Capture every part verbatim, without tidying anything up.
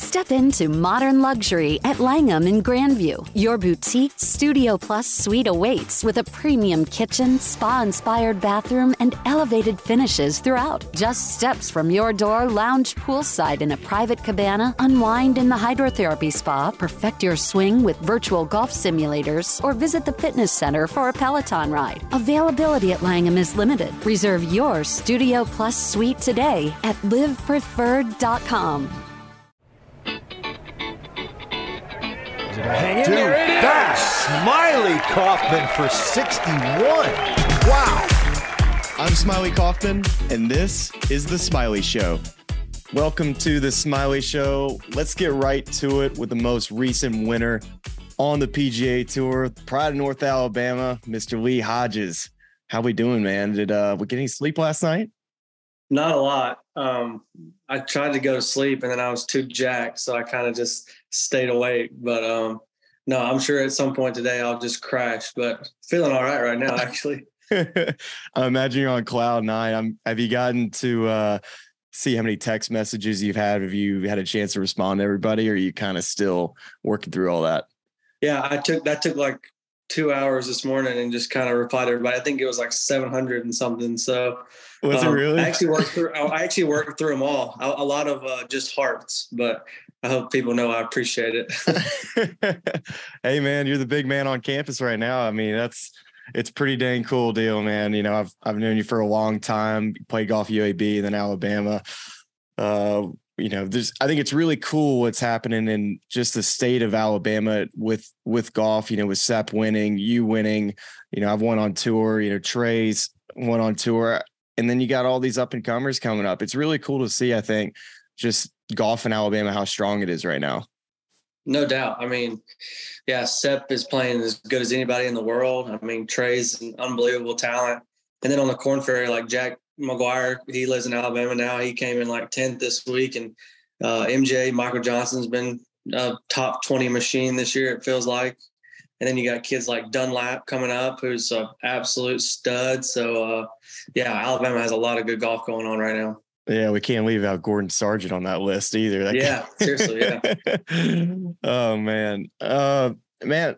Step into modern luxury at Langham in Grandview. Your boutique Studio Plus suite awaits with a premium kitchen, spa-inspired bathroom, and elevated finishes throughout. Just steps from your door, lounge poolside in a private cabana, unwind in the hydrotherapy spa, perfect your swing with virtual golf simulators, or visit the fitness center for a Peloton ride. Availability at Langham is limited. Reserve your Studio Plus suite today at live preferred dot com. Hang in Dude, there, that's Smiley Kaufman for sixty-one. Wow. I'm Smiley Kaufman, and this is The Smiley Show. Welcome to The Smiley Show. Let's get right to it with the most recent winner on the P G A Tour, Pride of North Alabama, Mister Lee Hodges. How we doing, man? Did uh, we get any sleep last night? Not a lot. Um, I tried to go to sleep and then I was too jacked, so I kind of just stayed awake. But um, no, I'm sure at some point today I'll just crash. But feeling all right right now, actually. I imagine you're on cloud nine. I'm, have you gotten to uh, see how many text messages you've had? Have you had a chance to respond to everybody, or are you kind of still working through all that? Yeah, I took that took like two hours this morning and just kind of replied to everybody. I think it was like seven hundred and something. So. Was um, it really? I actually worked through. I actually worked through them all. A, a lot of uh, just hearts, but I hope people know I appreciate it. Hey, man, you're the big man on campus right now. I mean, that's it's pretty dang cool deal, man. You know, I've I've known you for a long time. You played golf U A B and then Alabama. Uh, you know, there's I think it's really cool what's happening in just the state of Alabama with with golf. You know, with Sepp winning, you winning. You know, I've won on tour. You know, Trey's won on tour. And then you got all these up and comers coming up. It's really cool to see, I think, just golf in Alabama, how strong it is right now. No doubt. I mean, yeah, Sepp is playing as good as anybody in the world. I mean, Trey's an unbelievable talent. And then on the Korn Ferry, like Jack McGuire, he lives in Alabama now. He came in like tenth this week. And uh, M J, Michael Johnson's been a top twenty machine this year, it feels like. And then you got kids like Dunlap coming up, who's an absolute stud. So, uh, yeah, Alabama has a lot of good golf going on right now. Yeah, we can't leave out Gordon Sargent on that list either. That yeah, guy. seriously, yeah. Oh, man. Uh, man,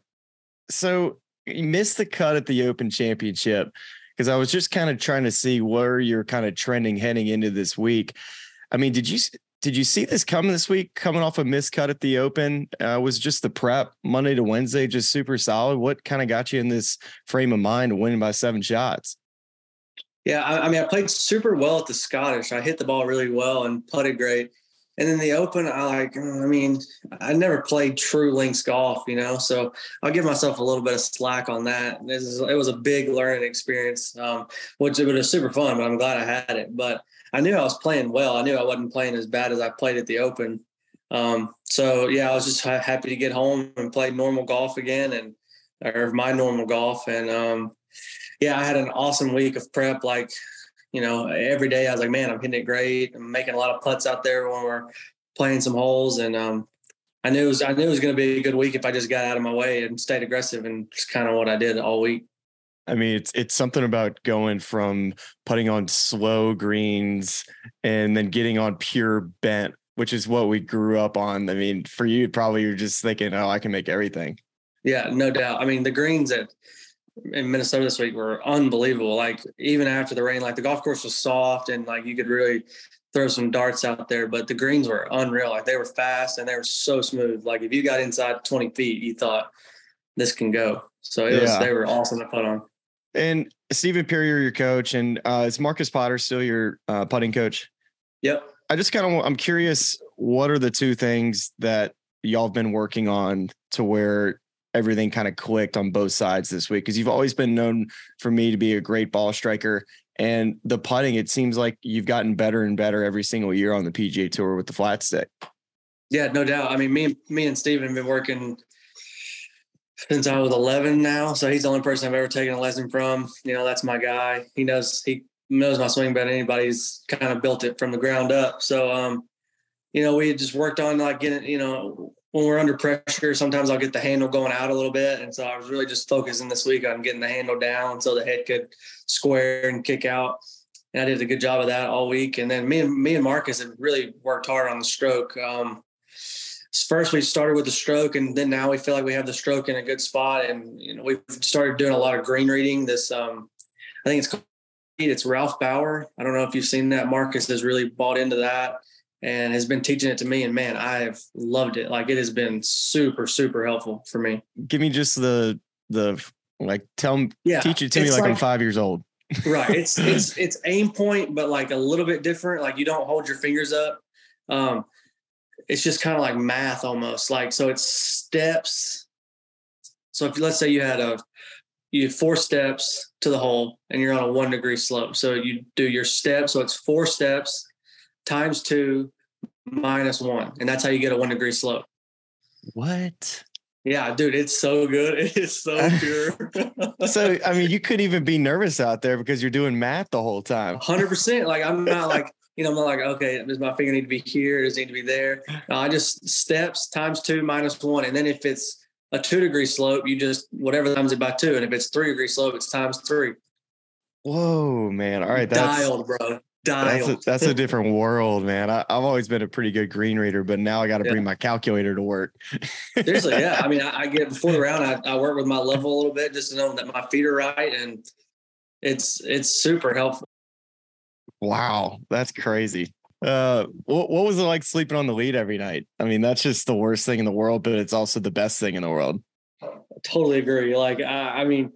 so you missed the cut at the Open Championship because I was just kind of trying to see where you're kind of trending heading into this week. I mean, did you – Did you see this coming this week, coming off a miscut at the Open? Uh, was just the prep Monday to Wednesday just super solid? What kind of got you in this frame of mind, winning by seven shots? Yeah, I, I mean, I played super well at the Scottish. I hit the ball really well and putted great. And then the Open, I like, I mean, I never played true links golf, you know, so I'll give myself a little bit of slack on that. This is, it was a big learning experience, um, which it was super fun, but I'm glad I had it. But I knew I was playing well. I knew I wasn't playing as bad as I played at the Open. Um, so, yeah, I was just ha- happy to get home and play normal golf again and or my normal golf. And, um, yeah, I had an awesome week of prep. Like, you know, every day I was like, man, I'm hitting it great. I'm making a lot of putts out there when we're playing some holes. And um, I knew it was, I knew it was going to be a good week if I just got out of my way and stayed aggressive. And it's kind of what I did all week. I mean, it's it's something about going from putting on slow greens and then getting on pure bent, which is what we grew up on. I mean, for you, probably you're just thinking, oh, I can make everything. Yeah, no doubt. I mean, the greens at in Minnesota this week were unbelievable. Like even after the rain, like the golf course was soft and like you could really throw some darts out there, but the greens were unreal. Like they were fast and they were so smooth. Like if you got inside twenty feet, you thought this can go. So it yeah. was, they were awesome to put on. And Stephen Perrier, your coach, and uh, is Marcus Potter still your uh, putting coach? Yep. I just kind of, I'm curious, what are the two things that y'all have been working on to where everything kind of clicked on both sides this week? Because you've always been known for me to be a great ball striker, and the putting, it seems like you've gotten better and better every single year on the P G A Tour with the flat stick. Yeah, no doubt. I mean, me, me and Stephen have been working since I was eleven now. So he's the only person I've ever taken a lesson from. You know, that's my guy. He knows, he knows my swing better than anybody's kind of built it from the ground up. So, um, you know, we just worked on like getting, you know, when we're under pressure, sometimes I'll get the handle going out a little bit. And so I was really just focusing this week on getting the handle down so the head could square and kick out. And I did a good job of that all week. And then me and me and Marcus have really worked hard on the stroke. Um, first we started with the stroke, and then now we feel like we have the stroke in a good spot. And, you know, we've started doing a lot of green reading. This, um, I think it's called, it's Ralph Bauer. I don't know if you've seen that. Marcus has really bought into that and has been teaching it to me. And man, I have loved it. Like, it has been super, super helpful for me. Give me just the, the, like, tell me, yeah, teach it to me like, like I'm five years old. Right. It's, it's, it's aim point, but like a little bit different. Like, you don't hold your fingers up. Um, it's just kind of like math almost. Like, so it's steps. So if let's say you had a, you have four steps to the hole and you're on a one degree slope. So you do your steps. So it's four steps times two minus one. And that's how you get a one degree slope. What? Yeah, dude, it's so good. It is so pure. So, I mean, you couldn't even be nervous out there because you're doing math the whole time. one hundred percent. Like, I'm not like, you know, I'm not like, okay, does my finger need to be here? Does it need to be there? No, I just steps times two minus one. And then if it's a two degree slope, you just, whatever times it by two. And if it's three degree slope, it's times three. Whoa, man. All right. That's, dialed, bro. That's a, that's a different world, man. I, I've always been a pretty good green reader, but now I got to yeah. bring my calculator to work. Seriously, yeah. I mean, I, I get before the round, I, I work with my level a little bit just to know that my feet are right, and it's it's super helpful. Wow, that's crazy. Uh, what, what was it like sleeping on the lead every night? I mean, that's just the worst thing in the world, but it's also the best thing in the world. I totally agree. Like, I, I mean,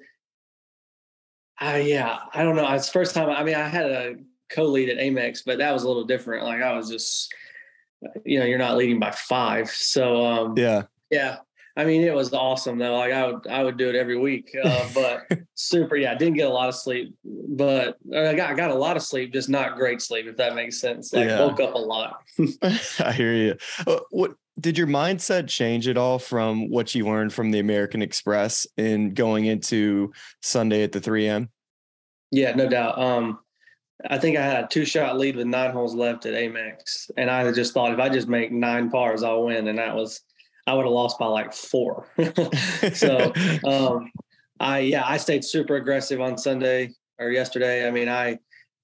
I yeah, I don't know. It's the first time. I mean, I had a co-lead at Amex, but that was a little different. Like, I was just, you know, you're not leading by five. So, um, yeah, yeah. I mean, it was awesome though. Like, I would, I would do it every week, uh, but super. Yeah. I didn't get a lot of sleep, but I got, I got a lot of sleep, just not great sleep, if that makes sense. Like, yeah. Woke up a lot. I hear you. Uh, what did your mindset change at all from what you learned from the American Express in going into Sunday at the three M? Yeah, no doubt. Um, I think I had a two shot lead with nine holes left at Amex. And I just thought, if I just make nine pars, I'll win. And that was, I would have lost by like four. So, um, I, yeah, I stayed super aggressive on Sunday or yesterday. I mean, I,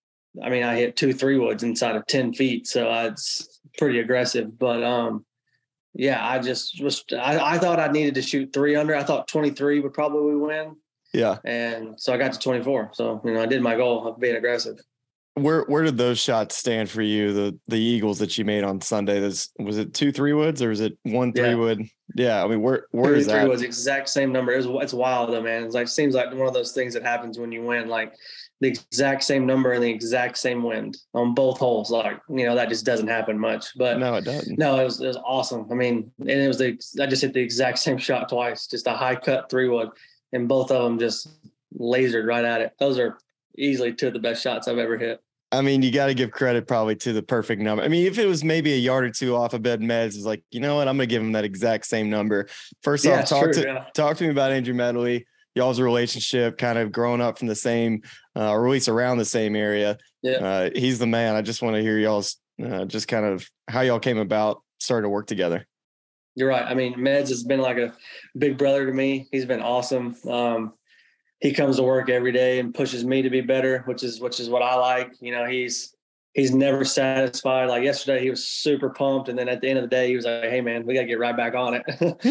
I mean, I hit two three woods inside of ten feet. So it's pretty aggressive, but, um, yeah, I just was, I, I thought I needed to shoot three under. I thought twenty-three would probably win. Yeah. And so I got to twenty-four. So, you know, I did my goal of being aggressive. Where where did those shots stand for you? The the eagles that you made on Sunday. This, was it two three woods or is it one three yeah. wood? Yeah, I mean, where where two is that? Three woods, exact same number. It was, it's wild though, man. It's like, seems like one of those things that happens when you win. Like, the exact same number and the exact same wind on both holes. Like, you know, that just doesn't happen much. But no, it doesn't. No, it was it was awesome. I mean, and it was the I just hit the exact same shot twice, just a high cut three wood, and both of them just lasered right at it. Those are easily two of the best shots I've ever hit. I mean, you got to give credit probably to the perfect number. I mean, if it was maybe a yard or two off of bed, Meds is like, you know what, I'm going to give him that exact same number. First yeah, off, talk true, to yeah. talk to me about Andrew Medley, y'all's relationship, kind of growing up from the same, uh, or at least around the same area. Yeah, uh, he's the man. I just want to hear y'all's uh, just kind of how y'all came about starting to work together. You're right. I mean, Meds has been like a big brother to me. He's been awesome. Um, He comes to work every day and pushes me to be better, which is which is what I like. You know, he's he's never satisfied. Like yesterday, he was super pumped, and then at the end of the day, he was like, "Hey, man, we got to get right back on it,"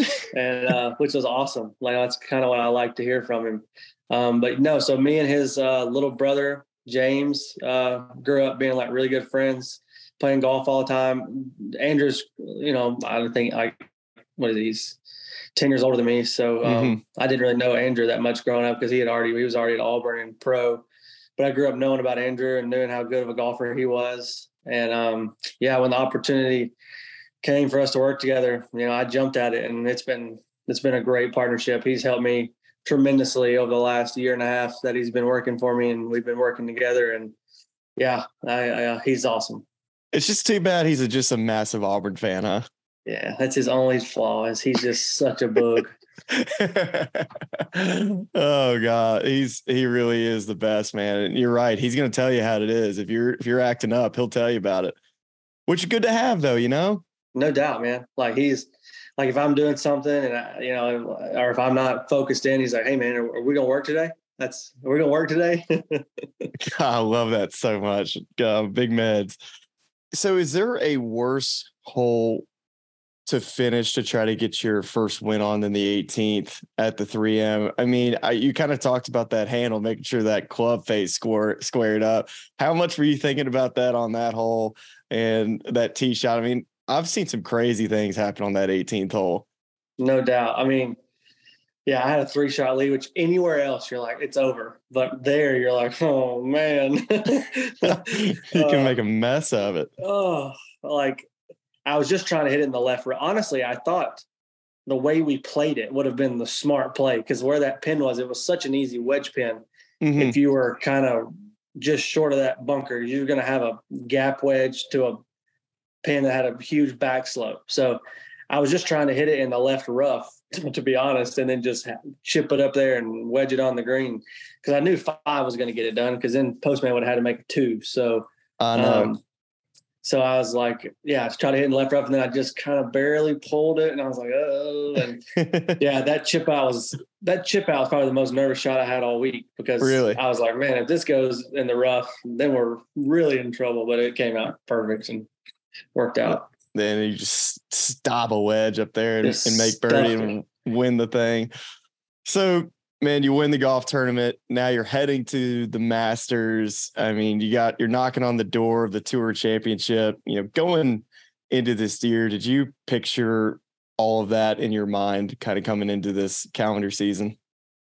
and uh, which was awesome. Like, that's kind of what I like to hear from him. Um, but no, so me and his uh, little brother James uh, grew up being like really good friends, playing golf all the time. Andrew's, you know, I think like what is he? He's ten years older than me. So um, mm-hmm. I didn't really know Andrew that much growing up because he had already, he was already at Auburn and pro, but I grew up knowing about Andrew and knowing how good of a golfer he was. And um, yeah, when the opportunity came for us to work together, you know, I jumped at it, and it's been, it's been a great partnership. He's helped me tremendously over the last year and a half that he's been working for me, and we've been working together. And yeah, I, I uh, he's awesome. It's just too bad he's a, just a massive Auburn fan, huh? Yeah, that's his only flaw, is he's just such a bug. Oh God, he's he really is the best, man. And you're right. He's gonna tell you how it is. If you're if you're acting up, he'll tell you about it. Which is good to have, though, you know? No doubt, man. Like, he's like, if I'm doing something and I, you know, or if I'm not focused in, he's like, "Hey man, are, are we gonna work today? That's are we gonna work today?" I love that so much. Uh, big Meds. So is there a worse hole to finish to try to get your first win on in the eighteenth at the three M. I mean, I, you kind of talked about that handle, making sure that club face square, squared up. How much were you thinking about that on that hole and that tee shot? I mean, I've seen some crazy things happen on that eighteenth hole. No doubt. I mean, yeah, I had a three shot lead, which anywhere else you're like, it's over. But there you're like, oh man. You can uh, make a mess of it. Oh, like I was just trying to hit it in the left. Honestly, I thought the way we played it would have been the smart play, because where that pin was, it was such an easy wedge pin. Mm-hmm. If you were kind of just short of that bunker, you're going to have a gap wedge to a pin that had a huge back slope. So I was just trying to hit it in the left rough, to be honest, and then just chip it up there and wedge it on the green, because I knew five was going to get it done, because then Postman would have had to make a two. So, I know. Um, so I was like, yeah, I was trying to hit in the left rough, and then I just kind of barely pulled it, and I was like, oh, and yeah, that chip out was that chip out was probably the most nervous shot I had all week, because really? I was like, man, if this goes in the rough, then we're really in trouble. But it came out perfect and worked out. Then you just stop a wedge up there and, and make birdie and win the thing. So, man, you win the golf tournament. Now you're heading to the Masters. I mean, you got, you're knocking on the door of the Tour Championship. You know, going into this year, did you picture all of that in your mind kind of coming into this calendar season?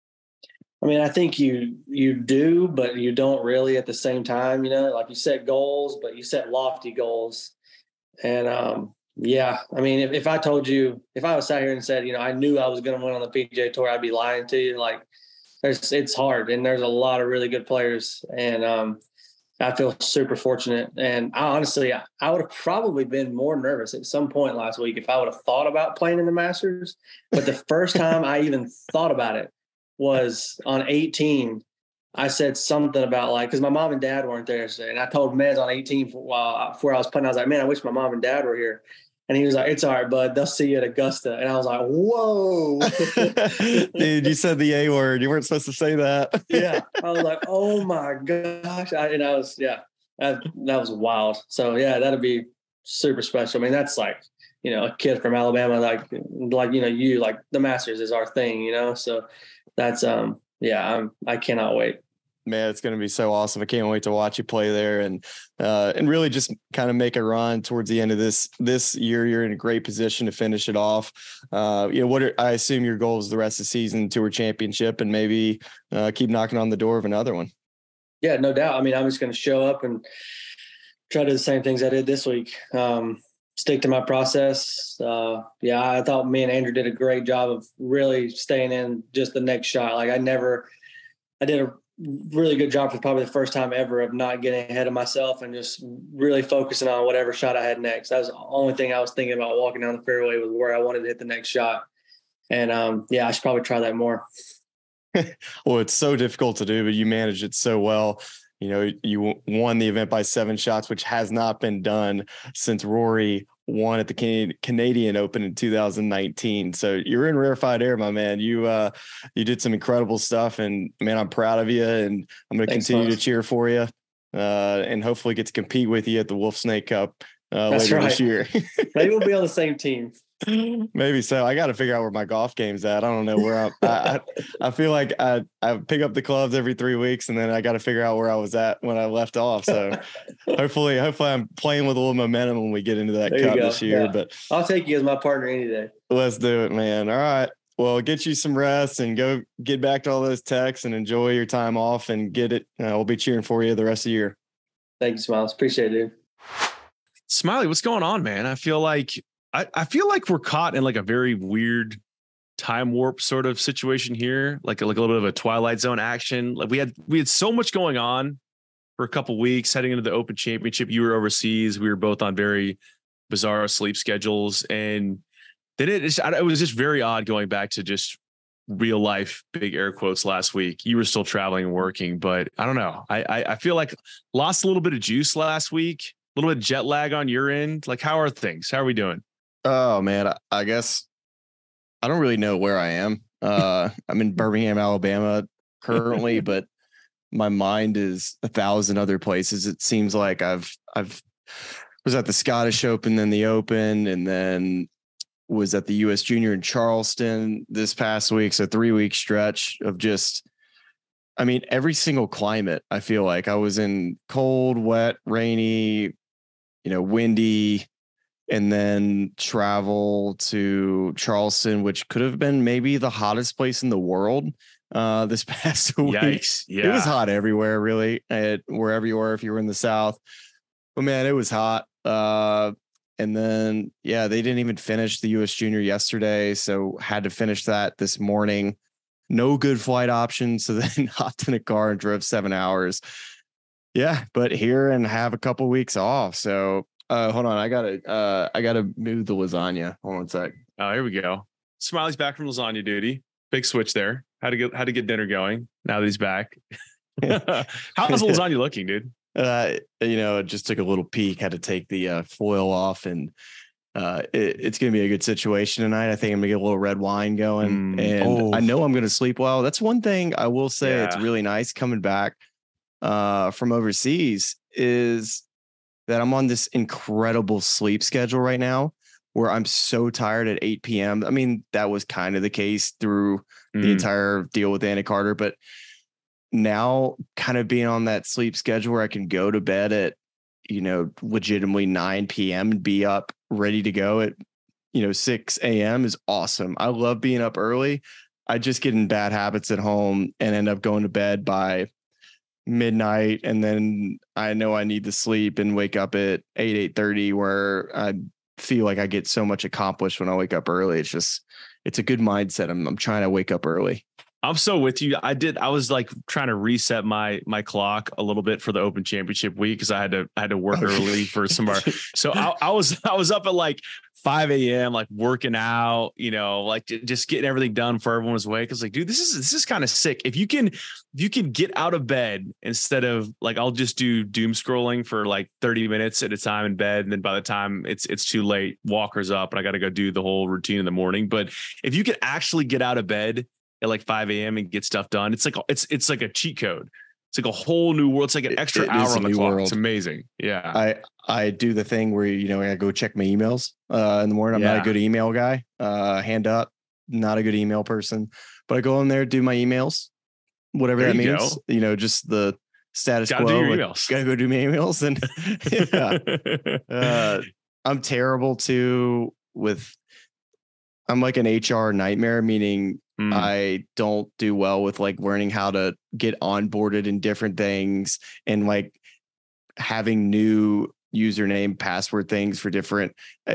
I mean, I think you you do, but you don't really at the same time. You know, like you set goals, but you set lofty goals. And, um, yeah, I mean, if, if I told you, if I was sat here and said, you know, I knew I was going to win on the P G A Tour, I'd be lying to you. Like, there's, it's hard, and there's a lot of really good players. And um, I feel super fortunate. And I honestly, I, I would have probably been more nervous at some point last week if I would have thought about playing in the Masters. But the first time I even thought about it was on eighteen. I said something about, like, because my mom and dad weren't there today, and I told Mez on eighteen while before I was playing, I was like, man, I wish my mom and dad were here. And he was like, it's all right, bud. They'll see you at Augusta. And I was like, whoa. Dude, you said the A word. You weren't supposed to say that. Yeah. I was like, oh my gosh. I, and I was, yeah, that, that was wild. So yeah, that'd be super special. I mean, that's like, you know, a kid from Alabama, like, like, you know, you like the Masters is our thing, you know? So that's, um, yeah, I'm, I cannot wait. Man, it's going to be so awesome. I can't wait to watch you play there, and uh, and really just kind of make a run towards the end of this this year. You're in a great position to finish it off. Uh, you know, what are, I assume your goal is the rest of the season, Tour Championship, and maybe uh, keep knocking on the door of another one. Yeah, no doubt. I mean, I'm just going to show up and try to do the same things I did this week. Um, stick to my process. Uh, yeah, I thought me and Andrew did a great job of really staying in just the next shot. Like I never, I did a really good job for probably the first time ever of not getting ahead of myself and just really focusing on whatever shot I had next. That was the only thing I was thinking about walking down the fairway, was where I wanted to hit the next shot. And um, yeah, I should probably try that more. Well, it's so difficult to do, but you managed it so well. You know, you won the event by seven shots, which has not been done since Rory won at the Canadian Open in two thousand nineteen. So you're in rarefied air, my man. You uh, you did some incredible stuff, and man, I'm proud of you, and I'm going to continue Thanks, to cheer for you, uh, and hopefully get to compete with you at the Wolf Snake Cup uh, later right. this year. Maybe we'll be on the same team. Maybe so. I got to figure out where my golf game's at. I don't know where I'm. I, I I feel like I I pick up the clubs every three weeks, and then I got to figure out where I was at when I left off. So hopefully, hopefully I'm playing with a little momentum when we get into that there cup this year. Yeah. But I'll take you as my partner any day. Let's do it, man. All right. Well, get you some rest and go get back to all those texts and enjoy your time off and get it. Uh, we'll be cheering for you the rest of the year. Thank you, Smiles. Appreciate it, dude. Smiley, what's going on, man? I feel like I, I feel like we're caught in like a very weird time warp sort of situation here, like, like a little bit of a Twilight Zone action. Like we had we had so much going on for a couple weeks heading into the Open Championship. You were overseas. We were both on very bizarre sleep schedules. And then it, it was just very odd going back to just real life, big air quotes, last week. You were still traveling and working, but I don't know. I, I, I feel like lost a little bit of juice last week, a little bit of jet lag on your end. Like, how are things? How are we doing? Oh man, I, I guess I don't really know where I am. Uh, I'm in Birmingham, Alabama currently, but my mind is a thousand other places. It seems like I've I've was at the Scottish Open, then the Open, and then was at the U S Junior in Charleston this past week. So three week stretch of just, I mean, every single climate. I feel like I was in cold, wet, rainy, you know, windy, and then travel to Charleston, which could have been maybe the hottest place in the world uh, this past week. Yikes. Yeah. It was hot everywhere, really, at wherever you were, if you were in the South. But man, it was hot. Uh, and then, yeah, they didn't even finish the U S Junior yesterday, so had to finish that this morning. No good flight options. So then hopped in a car and drove seven hours. Yeah, but here and have a couple weeks off. So uh, hold on, I gotta uh, I gotta move the lasagna. Hold on a sec. Oh, here we go. Smiley's back from lasagna duty. Big switch there. How to get how to get dinner going now that he's back. How's the lasagna looking, dude? Uh, you know, it just took a little peek. Had to take the uh, foil off, and uh, it, it's gonna be a good situation tonight. I think I'm gonna get a little red wine going, Mm, and oh. I know I'm gonna sleep well. That's one thing I will say. Yeah. It's really nice coming back uh, from overseas is that I'm on this incredible sleep schedule right now, where I'm so tired at eight p.m. I mean, that was kind of the case through Mm. the entire deal with Anna Carter, but now kind of being on that sleep schedule where I can go to bed at, you know, legitimately nine p.m. and be up ready to go at, you know, six a.m. is awesome. I love being up early. I just get in bad habits at home and end up going to bed by midnight. And then I know I need to sleep and wake up at eight, eight thirty, where I feel like I get so much accomplished when I wake up early. It's just, it's a good mindset. I'm, I'm trying to wake up early. I'm so with you. I did. I was like trying to reset my my clock a little bit for the Open Championship week because I had to I had to work early for some of our. So I, I was I was up at like five a.m. like working out, you know, like just getting everything done for everyone's awake. I was like, dude, this is this is kind of sick. If you can, if you can get out of bed instead of like, I'll just do doom scrolling for like thirty minutes at a time in bed, and then by the time it's it's too late, Walker's up and I got to go do the whole routine in the morning. But if you can actually get out of bed at like five a.m. and get stuff done, it's like it's it's like a cheat code. It's like a whole new world. It's like an extra It- it hour is on a the new clock. world. It's amazing. Yeah. I I do the thing where, you know, I go check my emails uh, in the morning. I'm not Yeah. a good email guy. Uh, hand up, not a good email person. But I go in there, do my emails, whatever There that you means. go. You know, just the status Gotta quo. do your like, emails. Gotta go do my emails. And yeah, uh, I'm terrible too with. I'm like an H R nightmare, meaning Mm. I don't do well with like learning how to get onboarded in different things and like having new username, password things for different.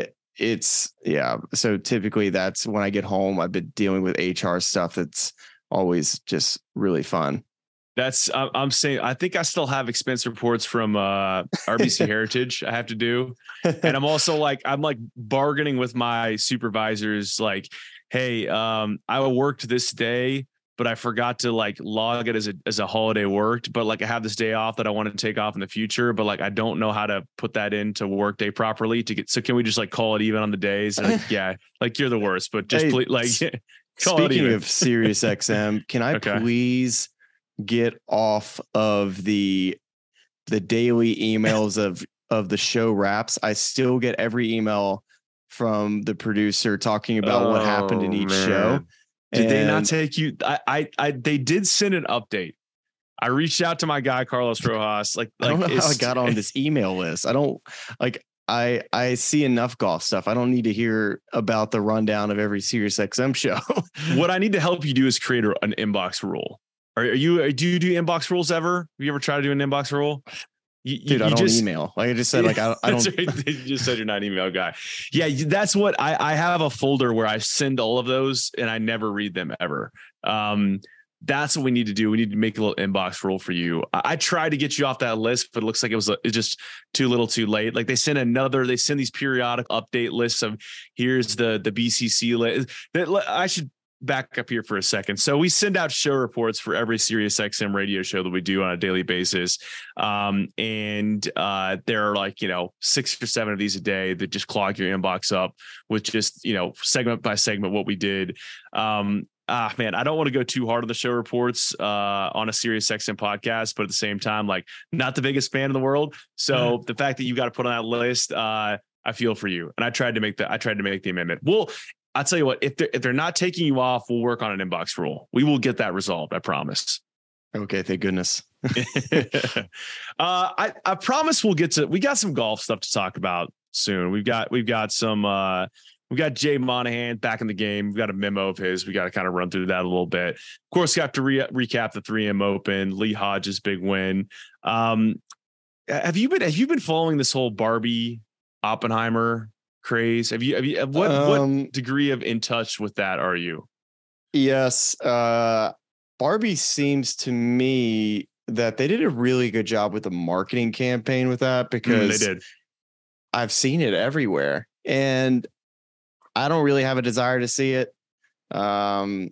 It's yeah. So typically that's when I get home. I've been dealing with H R stuff. That's always just really fun. That's I'm I'm saying I think I still have expense reports from uh, R B C Heritage I have to do. And I'm also like, I'm like bargaining with my supervisors, like, hey, um, I worked this day, but I forgot to like log it as a as a holiday worked. But like I have this day off that I want to take off in the future, but like I don't know how to put that into workday properly to get. So can we just like call it even on the days? And like, yeah, like you're the worst, but just Hey, please, like call it Speaking even. of Sirius X M, can I Okay. please get off of the the daily emails of of the show wraps? I still get every email from the producer talking about what happened in Oh, each man. show. Did they not And take you? I, I, I, they did send an update. I reached out to my guy, Carlos Rojas. Like, I don't like know how I it's- got on this email list. I don't like. I I see enough golf stuff. I don't need to hear about the rundown of every Sirius X M show. What I need to help you do is create a- an inbox rule. Are, are you? Do you do inbox rules ever? Have you ever tried to do an inbox rule? You, you- Dude, I you don't just, email. Like I just said, like I, I That's don't. right. You just said you're not an email guy. Yeah, you- that's what I, I have a folder where I send all of those and I never read them ever. Um, that's what we need to do. We need to make a little inbox rule for you. I, I tried to get you off that list, but it looks like it was a, it's just too little too late. Like they send another, they send these periodic update lists of here's the, the B C C list. That I should back up here for a second. So we send out show reports for every Sirius X M radio show that we do on a daily basis. Um, and uh, there are like, you know, six or seven of these a day that just clog your inbox up with just, you know, segment by segment what we did. Um, ah, man, I don't want to go too hard on the show reports uh, on a Sirius X M podcast, but at the same time, like not the biggest fan in the world. So the fact that you got to put on that list, uh, I feel for you. And I tried to make the I tried to make the amendment. Well, I'll tell you what, if they're if they're not taking you off, we'll work on an inbox rule. We will get that resolved. I promise. Okay, thank goodness. uh, I, I promise we'll get to, we got some golf stuff to talk about soon. We've got, we've got some, uh, we've got Jay Monahan back in the game. We've got a memo of his. We got to kind of run through that a little bit. Of course, we have to re- recap the three M Open, Lee Hodges' big win. Um, have you been, have you been following this whole Barbie Oppenheimer craze? Have you, have you, what, um, what degree of in touch with that are you? Yes. Uh, Barbie seems to me that they did a really good job with the marketing campaign with that, because mm, they did. I've seen it everywhere and I don't really have a desire to see it. Um,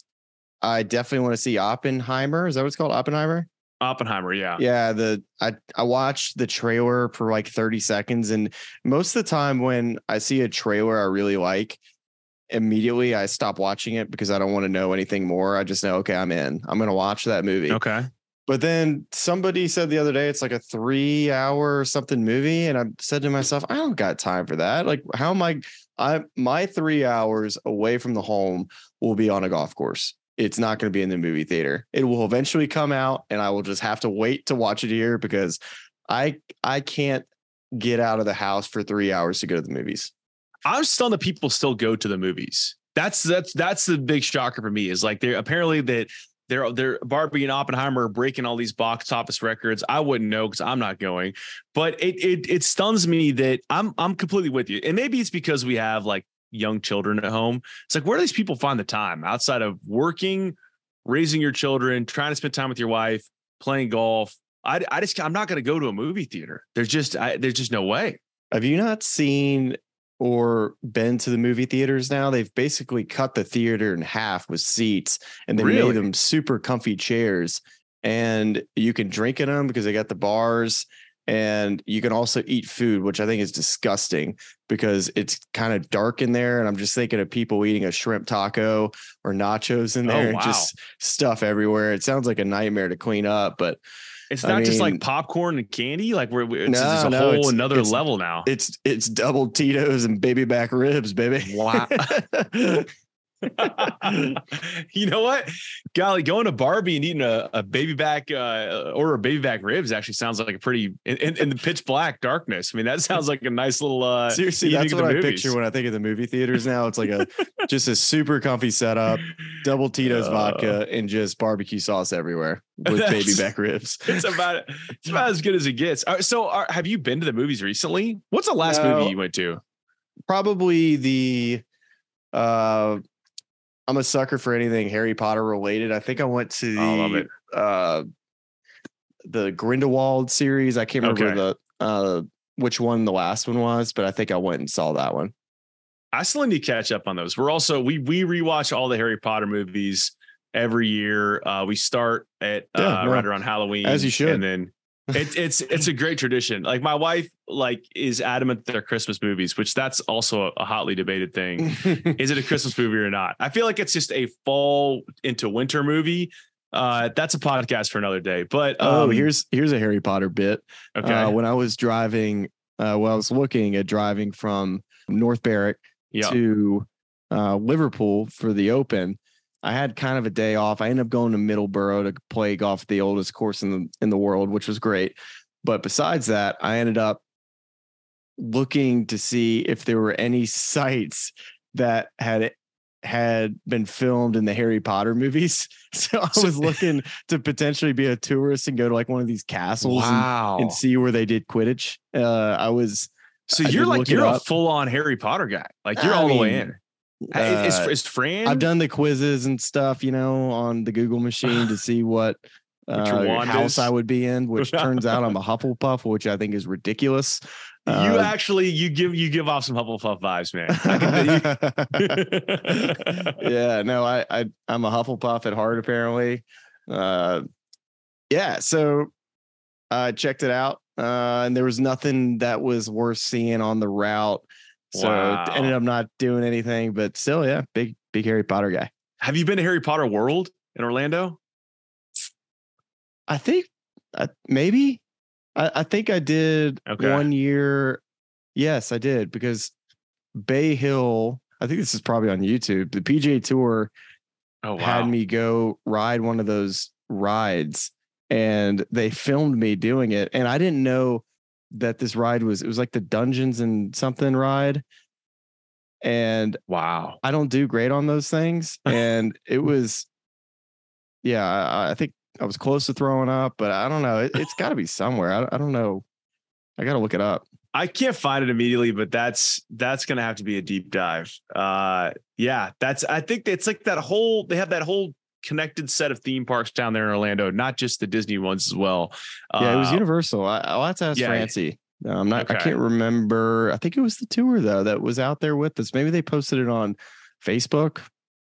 I definitely want to see Oppenheimer. Is that what it's called? Oppenheimer? Oppenheimer. Yeah. Yeah. The, I, I watched the trailer for like thirty seconds, and most of the time when I see a trailer I really like, immediately I stop watching it because I don't want to know anything more. I just know, okay, I'm in. I'm going to watch that movie. Okay. But then somebody said the other day it's like a three hour or something movie, and I said to myself, I don't got time for that. Like, how am I? I my three hours away from the home will be on a golf course. It's not going to be in the movie theater. It will eventually come out, and I will just have to wait to watch it here because I I can't get out of the house for three hours to go to the movies. I'm stunned that people still go to the movies. That's that's that's the big shocker for me, is like they're apparently that they're they're Barbie and Oppenheimer are breaking all these box office records. I wouldn't know because I'm not going, but it it it stuns me that I'm I'm completely with you. And maybe it's because we have like young children at home. It's like, where do these people find the time outside of working, raising your children, trying to spend time with your wife, playing golf? I I just I'm not going to go to a movie theater. There's just I, there's just no way. Have you not seen or been to the movie theaters now? They've basically cut the theater in half with seats, and they Really? made them super comfy chairs, and you can drink in them because they got the bars, and you can also eat food, which I think is disgusting because it's kind of dark in there. And I'm just thinking of people eating a shrimp taco or nachos in there, Oh, and wow. just stuff everywhere. It sounds like a nightmare to clean up, but It's I not just mean- like popcorn and candy. Like we're it's, No, it's a no, whole it's- another it's- level now. it's it's double Tito's and baby back ribs, baby. Wow. You know what? Golly, going to Barbie and eating a, a baby back uh, or a baby back ribs actually sounds like a pretty in, in, in the pitch black darkness. I mean, that sounds like a nice little uh Seriously, evening that's at what the I movies. picture when I think of the movie theaters now. It's like a just a super comfy setup, double Tito's Uh, vodka, and just barbecue sauce everywhere with That's- baby back ribs. It's about it's about as good as it gets. All right, so are, have you been to the movies recently? What's the last No. movie you went to? Probably the uh I'm a sucker for anything Harry Potter related. I think I went to the I love it. uh the Grindelwald series. I can't remember Okay. the uh which one the last one was, but I think I went and saw that one. I still need to catch up on those. We're also we we rewatch all the Harry Potter movies every year. Uh, we start at uh, Yeah, no. right around Halloween, As you should. and then it's it's it's a great tradition. Like my wife, like is adamant that they're Christmas movies, which that's also a, a hotly debated thing. Is it a Christmas movie or not? I feel like it's just a fall into winter movie. Uh, that's a podcast for another day. But Oh, um, here's here's a Harry Potter bit. okay, Uh, when I was driving, uh, well, I was looking at driving from North Berwick yeah, to uh, Liverpool for the Open. I had kind of a day off. I ended up going to Middleborough to play golf, the oldest course in the in the world, which was great. But besides that, I ended up looking to see if there were any sites that had had been filmed in the Harry Potter movies. So I was looking to potentially be a tourist and go to like one of these castles and, wow. and see where they did Quidditch. Uh, I was so I you're did like look it you're a up. full on Harry Potter guy. Like you're I all the way mean, in. Is, uh, is Fran? I've done the quizzes and stuff, you know, on the Google machine to see what What your uh, wand house is? I would be in, which turns out I'm a Hufflepuff, which I think is ridiculous. You Uh, actually you give you give off some Hufflepuff vibes, man. I can, yeah, no, I, I I'm a Hufflepuff at heart, apparently. Uh, yeah, so I checked it out, uh, and there was nothing that was worth seeing on the route. So Wow. ended up not doing anything, but still, yeah, big big Harry Potter guy. have you been to Harry Potter World in Orlando? I think uh, maybe I, I think I did Okay. one year. Yes, I did, because Bay Hill, I think this is probably on YouTube. The P G A Tour oh, wow. had me go ride one of those rides, and they filmed me doing it. And I didn't know that this ride was, it was like the Dungeons and something ride. And wow, I don't do great on those things. And it was, yeah, I, I think I was close to throwing up, but I don't know. It, it's got to be somewhere. I, I don't know. I got to look it up. I can't find it immediately, but that's that's gonna have to be a deep dive. Uh, yeah, that's. I think it's like that whole. They have that whole connected set of theme parks down there in Orlando, not just the Disney ones as well. Yeah, it was uh, Universal. I, I'll have to ask yeah, Francie. No, I'm not. okay. I can't remember. I think it was the tour though that was out there with us. Maybe they posted it on Facebook.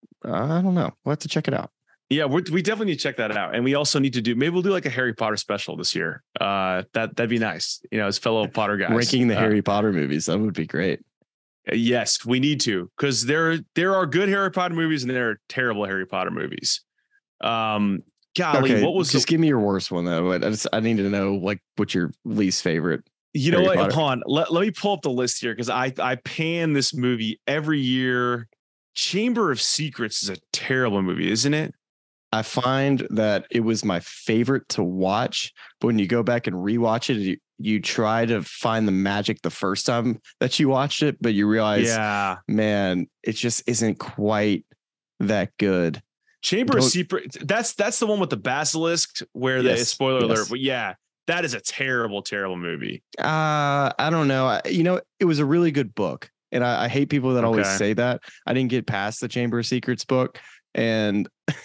I don't know. We'll have to check it out. Yeah, we're, we definitely need to check that out, and we also need to do. Maybe we'll do like a Harry Potter special this year. Uh, that that'd be nice. You know, as fellow Potter guys, ranking the uh, Harry Potter movies. That would be great. Yes, we need to, because there there are good Harry Potter movies and there are terrible Harry Potter movies. Um, golly, okay, what was just the, give me your worst one though. I just I need to know like what's your least favorite. You know Harry what? Potter. Hold on. Let, let me pull up the list here, because I I pan this movie every year. Chamber of Secrets is a terrible movie, isn't it? I find that it was my favorite to watch, but when you go back and rewatch it, you, you try to find the magic the first time that you watched it, but you realize, yeah, man, it just isn't quite that good. Chamber Don't, of Secrets. That's that's the one with the basilisk, where the yes, spoiler yes. alert. But yeah, that is a terrible, terrible movie. Uh, I don't know. I, you know, it was a really good book, and I, I hate people that always Okay. say that. I didn't get past the Chamber of Secrets book. And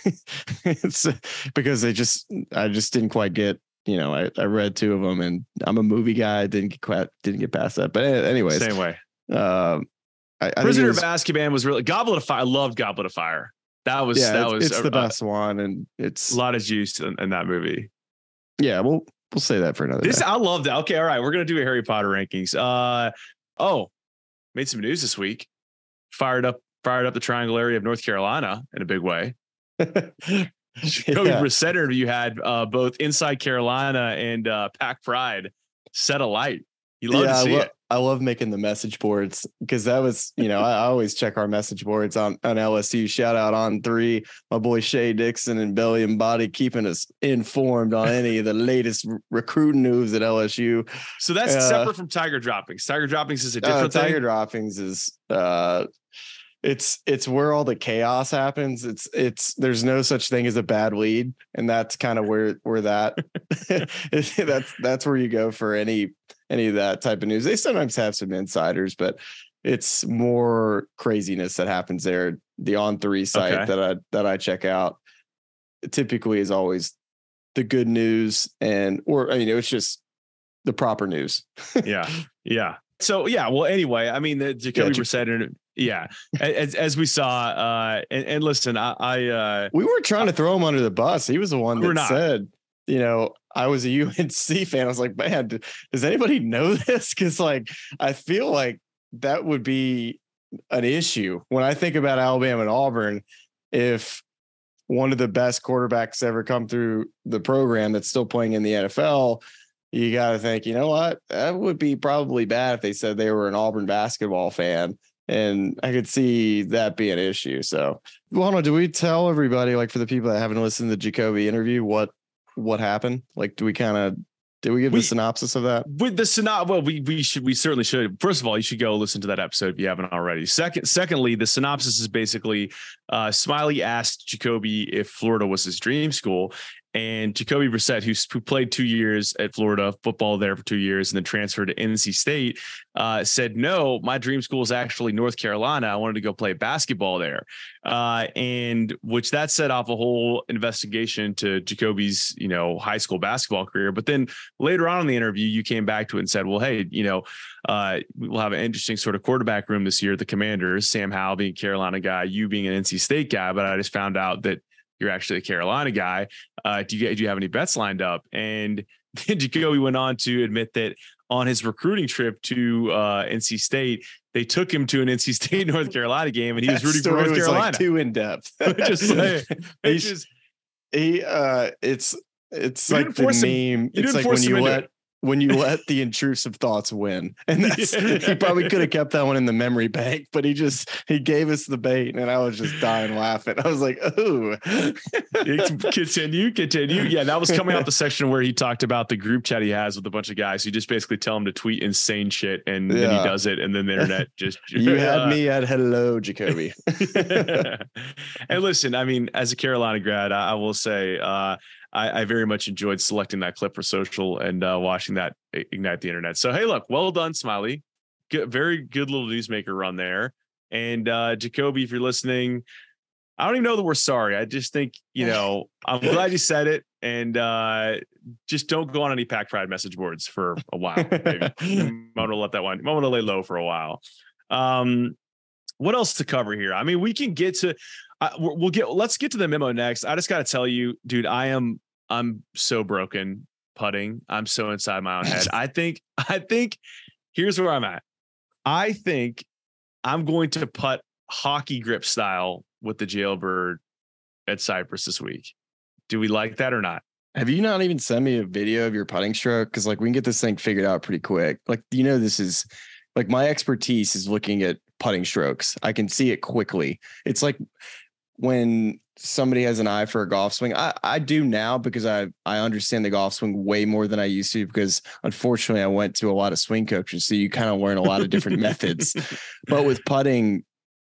it's because they just, I just didn't quite get, you know, I, I read two of them, and I'm a movie guy. I didn't get quite, didn't get past that. But anyways, Same way. Um, I, I Prisoner was, of Azkaban was really Goblet of Fire. I loved Goblet of Fire. That was yeah, that it's, was it's a, the best a, one, and it's a lot of juice in, in that movie. Yeah, we'll we'll say that for another. This day. I love that. Okay, all right, we're gonna do a Harry Potter rankings. Uh oh, made some news this week. Fired up, fired up the Triangle area of North Carolina in a big way. Jacoby yeah. Brissett interview had uh, both Inside Carolina and uh, Pack Pride set alight. You love yeah, to see I lo- it. I love making the message boards, because that was, you know, I, I always check our message boards on, on L S U. Shout out on three, my boy Shay Dixon and Belly and Body, keeping us informed on any of the latest r- recruiting news at L S U. So that's uh, separate from Tiger Droppings. Tiger Droppings is a different uh, Tiger thing. Droppings is uh, it's it's where all the chaos happens. It's it's there's no such thing as a bad lead, and that's kind of where where that that's that's where you go for any any of that type of news. They sometimes have some insiders, but it's more craziness that happens there. The On Three site Okay. that I that I check out typically is always the good news, and or I mean it's just the proper news. yeah, yeah. So yeah. Well, anyway, I mean, the Jacoby Yeah, Brissett interview. Yeah, as as we saw, uh, and, and listen, I, I uh, We were trying to throw him under the bus. He was the one We're that not. said, you know, I was a U N C fan. I was like, man, d- does anybody know this? Because like, I feel like that would be an issue when I think about Alabama and Auburn. If one of the best quarterbacks ever come through the program that's still playing in the N F L, you got to think, you know what? That would be probably bad if they said they were an Auburn basketball fan. And I could see that be an issue. So, Lana, do we tell everybody, like for the people that haven't listened to the Jacoby interview, what what happened? Like, do we kind of did we give We- the synopsis of that? with the synopsis, well, we we should we certainly should. First of all, you should go listen to that episode if you haven't already. Second, secondly, the synopsis is basically uh, Smiley asked Jacoby if Florida was his dream school. And Jacoby Brissett, who, who played two years at Florida, football there for two years, and then transferred to N C State, uh, said, no, my dream school is actually North Carolina. I wanted to go play basketball there. Uh, and which that set off a whole investigation to Jacoby's, you know, high school basketball career. But then later on in the interview, you came back to it and said, well, hey, you know, uh, we'll have an interesting sort of quarterback room this year. The Commanders, Sam Howell being a Carolina guy, you being an N C State guy. But I just found out that you're actually a Carolina guy. Uh, do you do you have any bets lined up? And then Jacoby went on to admit that on his recruiting trip to uh, N C State, they took him to an N C State North Carolina game, and he was That rooting for story North was, Carolina. like too in depth. just like, He- it's just he uh, it's it's You like didn't the force him- meme. you It's didn't like force when him you into let it. when you let the intrusive thoughts win. And that's, yeah. He probably could have kept that one in the memory bank, but he just, he gave us the bait and I was just dying laughing. I was like, oh, continue, continue. Yeah. That was coming out the section where he talked about the group chat he has with a bunch of guys who just basically tell him to tweet insane shit. And yeah. then he does it. And then the internet just, you uh, had me at hello, Jacoby. And listen, I mean, as a Carolina grad, I, I will say, uh, I, I very much enjoyed selecting that clip for social and uh, watching that ignite the internet. So, hey, look, well done, Smiley. Good, very good little newsmaker run there. And uh, Jacoby, if you're listening, I don't even know that we're sorry. I just think, you know, I'm glad you said it. And uh, just don't go on any Pack Pride message boards for a while. Maybe. I'm going to let that one, I'm going to lay low for a while. Um, what else to cover here? I mean, we can get to, uh, we'll get, let's get to the memo next. I just got to tell you, dude, I am, I'm so broken putting. I'm so inside my own head. I think, I think here's where I'm at. I think I'm going to putt hockey grip style with the Jailbird at Cypress this week. Do we like that or not? Have you not even sent me a video of your putting stroke? Cause like we can get this thing figured out pretty quick. Like, you know, this is like my expertise is looking at putting strokes. I can see it quickly. It's like when somebody has an eye for a golf swing. I, I do now because I, I understand the golf swing way more than I used to, because unfortunately I went to a lot of swing coaches. So you kind of learn a lot of different methods, but with putting,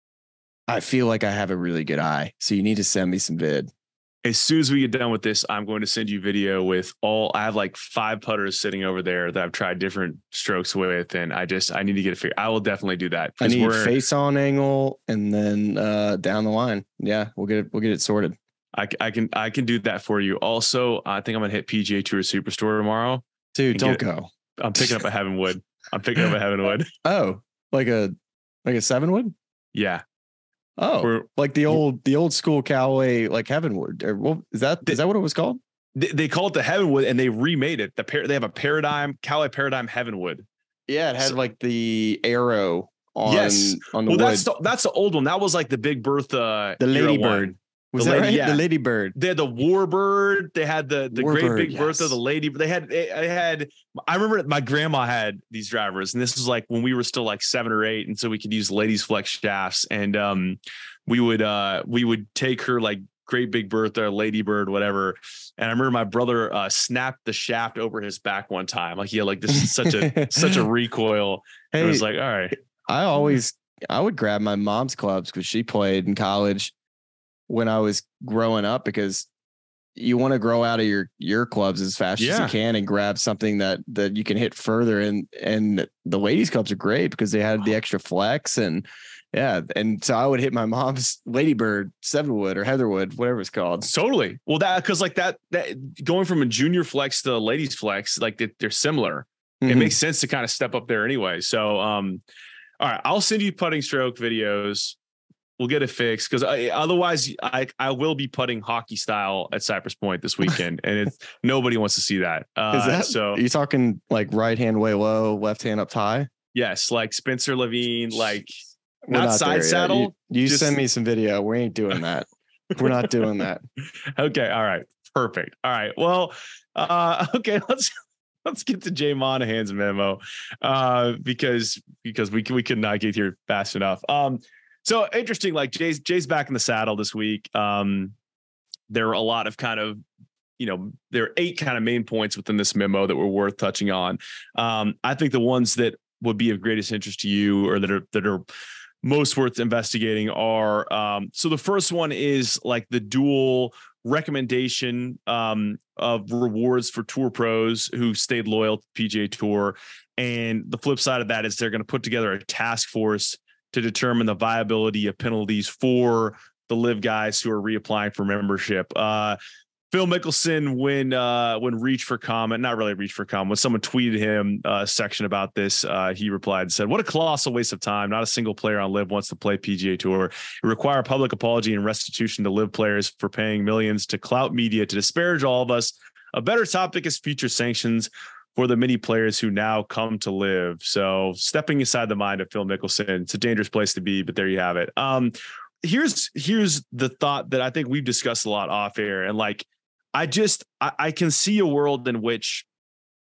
I feel like I have a really good eye. So you need to send me some vid. As soon as we get done with this, I'm going to send you video with all, I have like five putters sitting over there that I've tried different strokes with. And I just, I need to get a figure. I will definitely do that. I need face on angle and then uh, down the line. Yeah, we'll get it. We'll get it sorted. I, I can, I can do that for you. Also, I think I'm going to hit P G A Tour Superstore tomorrow. Dude, don't get, go. I'm picking up a Heavenwood. I'm picking up a Heavenwood. Oh, like a, like a seven wood? Yeah. Oh, We're, like the old, the old school Callaway, like Heavenwood, or what is that? Is that what it was called? They, they call it the Heavenwood, and they remade it. The par- they have a Paradigm Callaway Paradigm Heavenwood. Yeah, it had so, like the arrow on. Yes, on the well, wood. that's the, that's the old one. That was like the Big Bertha, the Ladybird. Was the that lady, right? Yeah. The Ladybird. They had the Warbird. They had the the Warbird, Great Big yes. Bertha, the Lady. They had I had. I remember my grandma had these drivers, and this was like when we were still like seven or eight, and so we could use ladies flex shafts, and um, we would uh we would take her like Great Big Bertha, Ladybird, whatever. And I remember my brother uh, snapped the shaft over his back one time. Like he had like this is such a such a recoil. Hey, it was like, all right. I always I would grab my mom's clubs because she played in college when I was growing up, because you want to grow out of your your clubs as fast yeah. as you can and grab something that that you can hit further. And and the ladies clubs are great because they had the extra flex, and yeah. And so I would hit my mom's Ladybird, Sevenwood, or Heatherwood, whatever it's called. Totally. Well, that because like that that going from a junior flex to a ladies flex, like they, they're similar. Mm-hmm. It makes sense to kind of step up there anyway. So um, all right, I'll send you putting stroke videos. We'll get it fixed, because otherwise I, I will be putting hockey style at Cypress Point this weekend, and it's nobody wants to see that. Uh, Is that so? Are you talking like right hand way low, left hand up high? Yes, like Spencer Levine, like We're not, not side saddle. You, you just send me some video. We ain't doing that. We're not doing that. Okay. All right. Perfect. All right. Well, uh, okay. Let's let's get to Jay Monahan's memo, uh, because because we we could not get here fast enough. Um. So interesting, like Jay's Jay's back in the saddle this week. Um, there are a lot of kind of, you know, there are eight kind of main points within this memo that were worth touching on. Um, I think the ones that would be of greatest interest to you, or that are that are most worth investigating, are um, so the first one is like the dual recommendation um, of rewards for tour pros who stayed loyal to P G A Tour, and the flip side of that is they're going to put together a task force to determine the viability of penalties for the live guys who are reapplying for membership. Uh, Phil Mickelson, when uh, when reached for comment, not really reached for comment, when someone tweeted him a section about this, uh, he replied and said, "What a colossal waste of time. Not a single player on live wants to play P G A Tour. It require public apology and restitution to live players for paying millions to clout media to disparage all of us. A better topic is future sanctions for the many players who now come to live." So stepping inside the mind of Phil Mickelson, it's a dangerous place to be, but there you have it. Um, here's, here's the thought that I think we've discussed a lot off air. And like, I just, I, I can see a world in which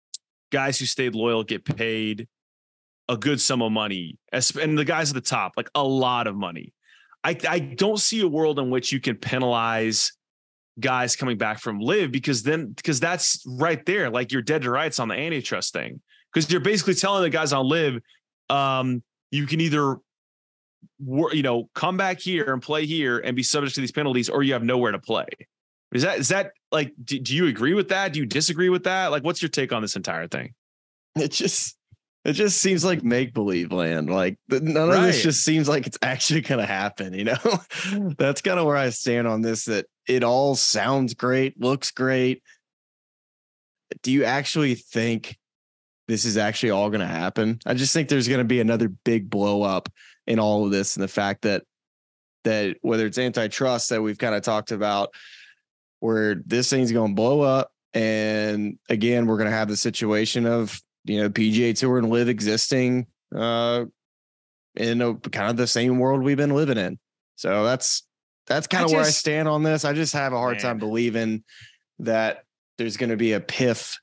guys who stayed loyal get paid a good sum of money, and the guys at the top, like a lot of money. I, I don't see a world in which you can penalize guys coming back from live, because then because that's right there, like you're dead to rights on the antitrust thing, because you're basically telling the guys on live, um, you can either you know come back here and play here and be subject to these penalties, or you have nowhere to play. Is that is that like do, do you agree with that? Do you disagree with that? Like, what's your take on this entire thing? It just it just seems like make believe land. Like none right. of this just seems like it's actually going to happen. You know, that's kind of where I stand on this. That it all sounds great, looks great. Do you actually think this is actually all going to happen? I just think there's going to be another big blow up in all of this, and the fact that that whether it's antitrust that we've kind of talked about, where this thing's going to blow up, and again we're going to have the situation of, you know, P G A Tour and live existing uh, in a kind of the same world we've been living in. So that's that's kind of where I stand on this. I just have a hard man. time believing that there's going to be a P I F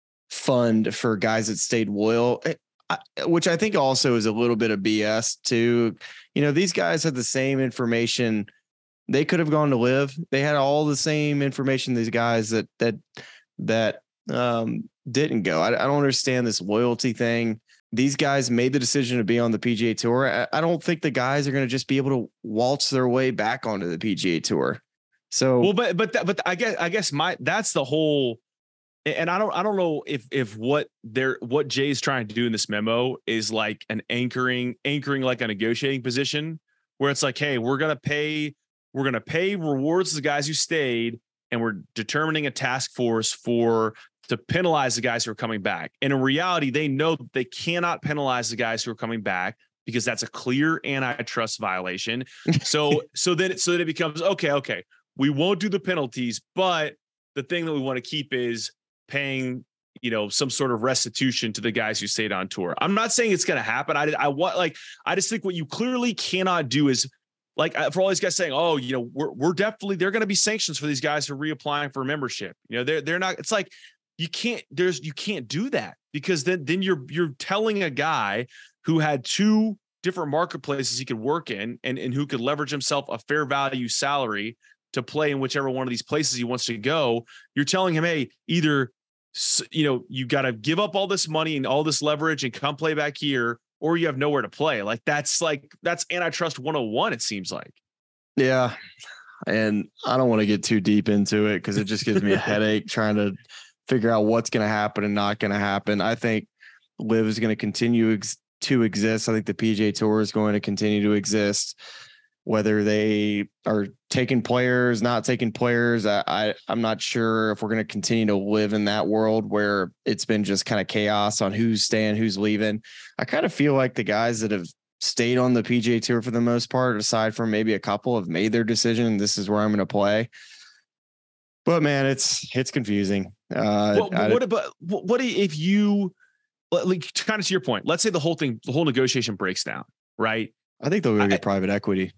fund for guys that stayed loyal, I, which I think also is a little bit of B S too. You know, these guys had the same information. They could have gone to live. They had all the same information. These guys that that that um, didn't go. I, I don't understand this loyalty thing. These guys made the decision to be on the P G A Tour. I, I don't think the guys are going to just be able to waltz their way back onto the P G A Tour. So well, but but but I guess I guess my that's the whole. And I don't I don't know if if what they're what Jay's trying to do in this memo is like an anchoring anchoring like a negotiating position where it's like, hey, we're gonna pay we're gonna pay rewards to the guys who stayed, and we're determining a task force for to penalize the guys who are coming back. And in reality, they know that they cannot penalize the guys who are coming back because that's a clear antitrust violation. So so then so that it becomes okay, okay, we won't do the penalties, but the thing that we want to keep is paying, you know, some sort of restitution to the guys who stayed on tour. I'm not saying it's going to happen. I, I want like, I just think what you clearly cannot do is like, for all these guys saying, oh, you know, we're, we're definitely, they're going to be sanctions for these guys who are reapplying for membership. You know, they're, they're not, it's like, you can't, there's, you can't do that, because then, then you're, you're telling a guy who had two different marketplaces he could work in and, and who could leverage himself a fair value salary to play in whichever one of these places he wants to go. You're telling him, hey, either, you know, you got to give up all this money and all this leverage and come play back here, or you have nowhere to play. Like that's like, that's antitrust one oh one. It seems like. Yeah. And I don't want to get too deep into it, because it just gives me a headache trying to figure out what's going to happen and not going to happen. I think live is going to continue ex- to exist. I think the P G A Tour is going to continue to exist. Whether they are taking players, not taking players, I, I, I'm not sure if we're going to continue to live in that world where it's been just kind of chaos on who's staying, who's leaving. I kind of feel like the guys that have stayed on the P G A Tour for the most part, aside from maybe a couple, have made their decision. This is where I'm going to play. But man, it's it's confusing. Uh, what, what about what if you, like, kind of to your point? Let's say the whole thing, the whole negotiation breaks down, right? I think they'll go get I, private equity.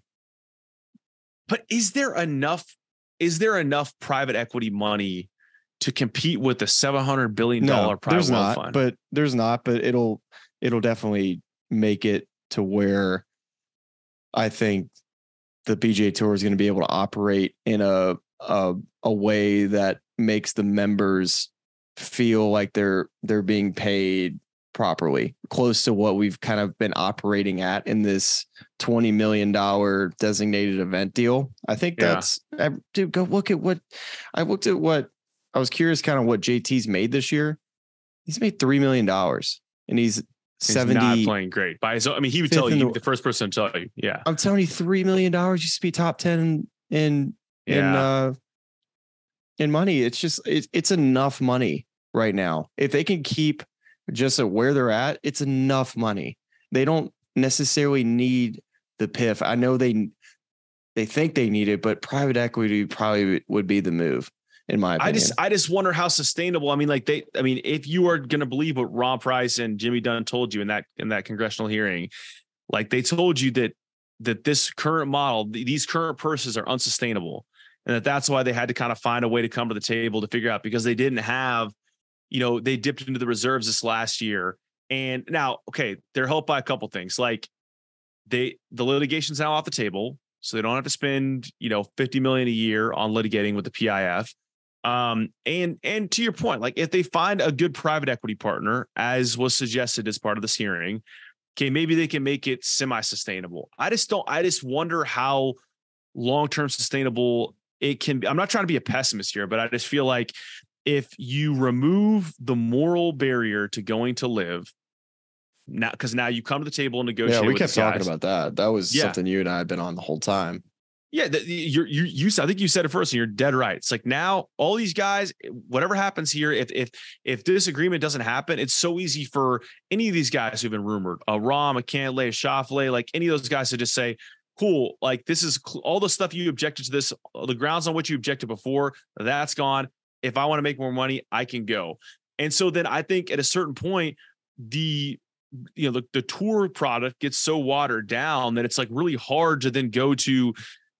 But is there enough? Is there enough private equity money to compete with the seven hundred billion dollars no, private wealth not, fund? But there's not. But it'll it'll definitely make it to where I think the P G A Tour is going to be able to operate in a a a way that makes the members feel like they're they're being paid properly, close to what we've kind of been operating at in this twenty million dollars designated event deal. I think yeah. that's, I, dude, go look at what I looked at. What I was curious kind of what J T's made this year. He's made three million dollars, and he's, he's seventy not playing great by his own. I mean, he would tell you, the, the first person to tell you. Yeah. I'm telling you, three million dollars used to be top ten in, in, yeah. in, uh, in money. It's just, it, it's enough money right now. If they can keep just at where they're at, it's enough money. They don't necessarily need the P I F. I know they they think they need it, but private equity probably would be the move, in my opinion. I just I just wonder how sustainable. I mean, like they, I mean, if you are going to believe what Ron Price and Jimmy Dunn told you in that in that congressional hearing, like they told you that that this current model, these current purses are unsustainable, and that that's why they had to kind of find a way to come to the table to figure out, because they didn't have, you know, they dipped into the reserves this last year. And now, okay, they're helped by a couple things. Like they, the litigation's now off the table, so they don't have to spend, you know, fifty million dollars a year on litigating with the P I F. Um, and, and to your point, like if they find a good private equity partner, as was suggested as part of this hearing, okay, maybe they can make it semi-sustainable. I just don't, I just wonder how long-term sustainable it can be. I'm not trying to be a pessimist here, but I just feel like if you remove the moral barrier to going to live now, because now you come to the table and negotiate. Yeah, we with kept talking guys. about that. That was yeah. something you and I had been on the whole time. Yeah, the, you you you I think you said it first, and you're dead right. It's like now all these guys, whatever happens here, if if if this agreement doesn't happen, it's so easy for any of these guys who've been rumored, a Rahm, a Cantlay, a Schauffele, like any of those guys to just say, cool, like this is cl- all the stuff you objected to this, the grounds on which you objected before, that's gone. If I want to make more money, I can go. And so then I think at a certain point, the you know the, the tour product gets so watered down that it's like really hard to then go to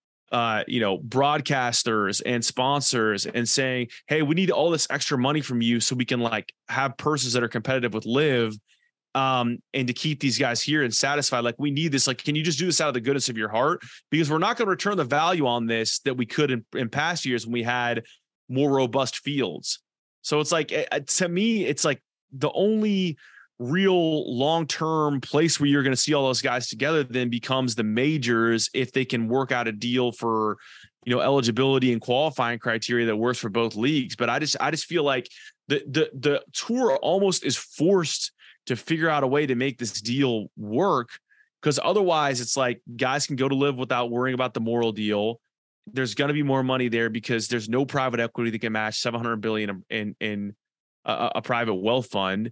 Uh, you know, broadcasters and sponsors and saying, hey, we need all this extra money from you so we can like have purses that are competitive with Live, um, and to keep these guys here and satisfied. Like we need this, like, can you just do this out of the goodness of your heart? Because we're not going to return the value on this that we could in, in past years when we had more robust fields. So it's like, to me, it's like the only real long-term place where you're going to see all those guys together then becomes the majors, if they can work out a deal for, you know, eligibility and qualifying criteria that works for both leagues. But I just, I just feel like the, the, the tour almost is forced to figure out a way to make this deal work. Because otherwise it's like guys can go to Live without worrying about the moral deal. There's going to be more money there because there's no private equity that can match seven hundred billion in, in a, a private wealth fund.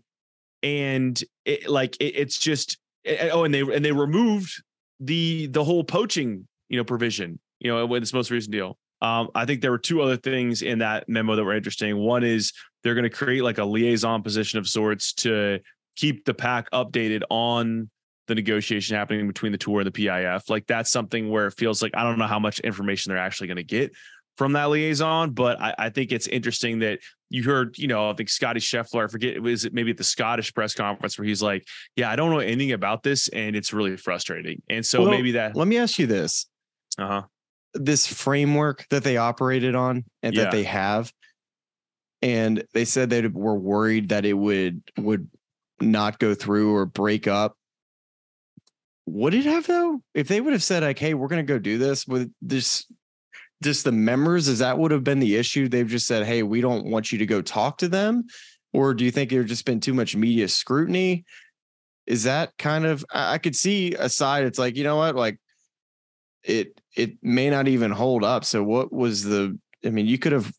And it, like it, it's just it, oh, and they and they removed the the whole poaching, you know, provision, you know, with this most recent deal. Um, I think there were two other things in that memo that were interesting. One is they're going to create like a liaison position of sorts to keep the pack updated on the negotiation happening between the tour and the P I F. Like that's something where it feels like I don't know how much information they're actually going to get from that liaison, but I, I think it's interesting that you heard, you know, I think Scotty Scheffler, I forget, it was maybe at the Scottish press conference where he's like, yeah, I don't know anything about this and it's really frustrating. And so well, maybe that. Let me ask you this. Uh-huh. This framework that they operated on and yeah. that they have, and they said they were worried that it would, would not go through or break up. Would it have though? If they would have said like, hey, we're going to go do this with this, just the members, is that would have been the issue? They've just said, hey, we don't want you to go talk to them. Or do you think there's just been too much media scrutiny? Is that kind of, I could see a side. It's like, you know what? Like it, it may not even hold up. So what was the, I mean, you could have,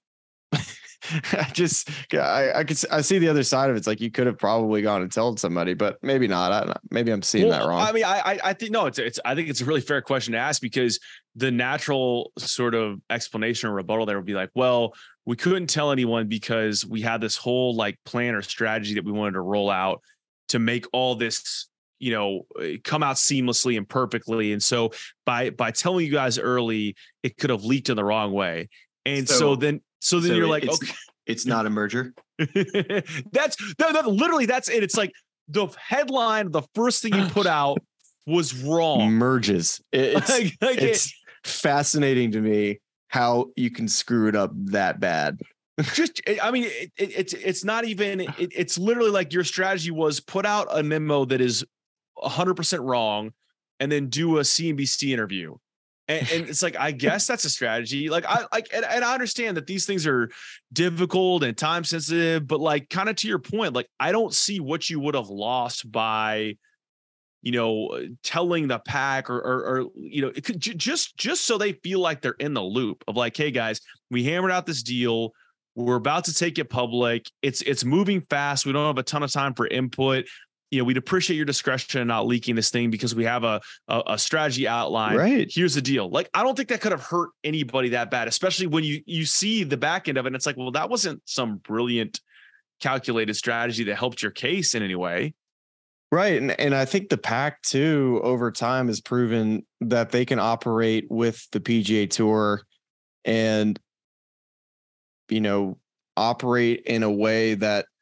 I just, I, I could, I see the other side of it. It's like, you could have probably gone and told somebody, but maybe not. I don't know. Maybe I'm seeing well, that wrong. I mean, I, I think, no, it's, it's, I think it's a really fair question to ask, because the natural sort of explanation or rebuttal there would be like, well, we couldn't tell anyone because we had this whole like plan or strategy that we wanted to roll out to make all this, you know, come out seamlessly and perfectly. And so by, by telling you guys early, it could have leaked in the wrong way. And so, so then, so then so you're like, it's, okay, it's not a merger. that's that, that, literally that's it. It's like the headline, the first thing you put out was wrong. Merges. It's, like, like it's it, fascinating to me how you can screw it up that bad. Just, I mean, it, it, it's it's not even. It, it's literally like your strategy was put out a memo that is one hundred percent wrong, and then do a C N B C interview. And, and it's like, I guess that's a strategy. Like I like, and, and I understand that these things are difficult and time sensitive, but like, kind of to your point, like I don't see what you would have lost by, you know, telling the pack or, or, or you know, it could j- just, just so they feel like they're in the loop of like, hey guys, we hammered out this deal. We're about to take it public. It's, it's moving fast. We don't have a ton of time for input. You know, we'd appreciate your discretion in not leaking this thing because we have a, a, a strategy outline. Right. Here's the deal. Like, I don't think that could have hurt anybody that bad, especially when you, you see the back end of it. And it's like, well, that wasn't some brilliant calculated strategy that helped your case in any way. Right. And, and I think the pack too, over time has proven that they can operate with the P G A Tour and, you know, operate in a way that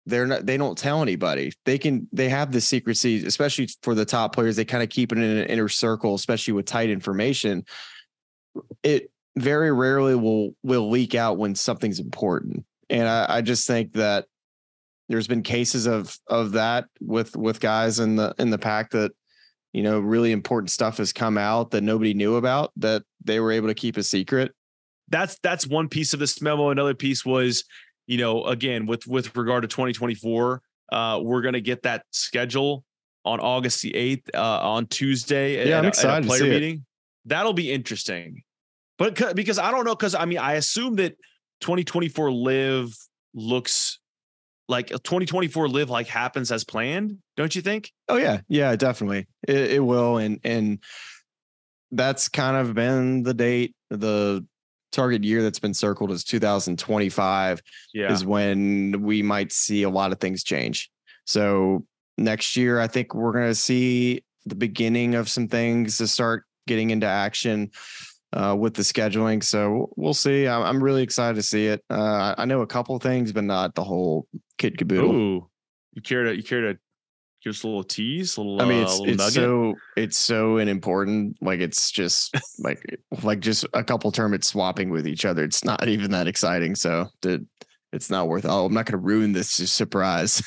they're not, they don't tell anybody. They can, they have the secrecy, especially for the top players. They kind of keep it in an inner circle, especially with tight information. It very rarely will, will leak out when something's important. And I, I just think that there's been cases of, of that with, with guys in the, in the pack that, you know, really important stuff has come out that nobody knew about, that they were able to keep a secret. That's, that's one piece of this memo. Another piece was, you know, again, with, with regard to twenty twenty-four, uh, we're going to get that schedule on August the eighth, uh, on Tuesday. Yeah, at, I'm excited at a player to see meeting. It. That'll be interesting, but because I don't know, because I mean, I assume that twenty twenty-four live looks like twenty twenty-four live like happens as planned. Don't you think? Oh yeah. Yeah, definitely. It, it will. And, and that's kind of been the date, the target year that's been circled as two thousand twenty-five yeah. is when we might see a lot of things change. So next year, I think we're going to see the beginning of some things to start getting into action uh, with the scheduling. So we'll see. I'm, I'm really excited to see it. Uh, I know a couple of things, but not the whole kit caboodle. Ooh, you care to, you care to give us a little tease, a little, I mean, uh, it's, little it's nugget? so, it's so important. Like it's just like, like just a couple tournaments swapping with each other. It's not even that exciting. So to, it's not worth, oh, I'm not going to ruin this surprise.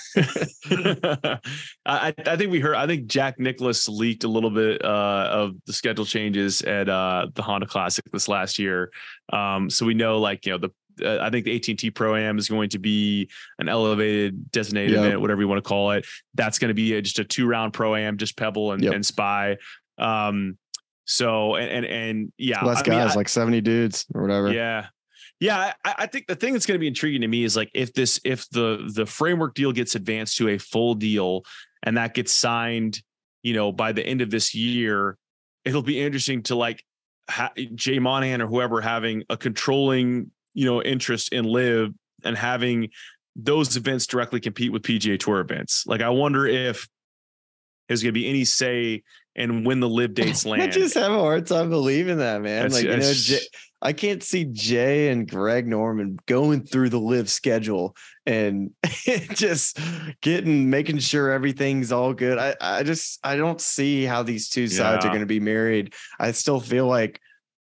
I, I think we heard, I think Jack Nicklaus leaked a little bit uh, of the schedule changes at uh, the Honda Classic this last year. Um, so we know, like, you know, the, uh, I think the A T and T Pro-Am is going to be an elevated designated Yep. event, whatever you want to call it. That's going to be a, just a two round Pro-Am, just Pebble and, Yep. and Spy. Um, so, and, and, and yeah, Less I guys, mean, I- like seventy dudes or whatever. yeah. Yeah, I, I think the thing that's going to be intriguing to me is like if this if the the framework deal gets advanced to a full deal and that gets signed, you know, by the end of this year, it'll be interesting to like ha- Jay Monahan or whoever having a controlling, you know, interest in Live and having those events directly compete with P G A Tour events. Like, I wonder if there's going to be any say in when the Live dates land. I just have a hard time believing that, man. That's- like, you know, that's- Jay, I can't see Jay and Greg Norman going through the Live schedule and just getting, making sure everything's all good. I, I just, I don't see how these two sides Yeah. are going to be married. I still feel like,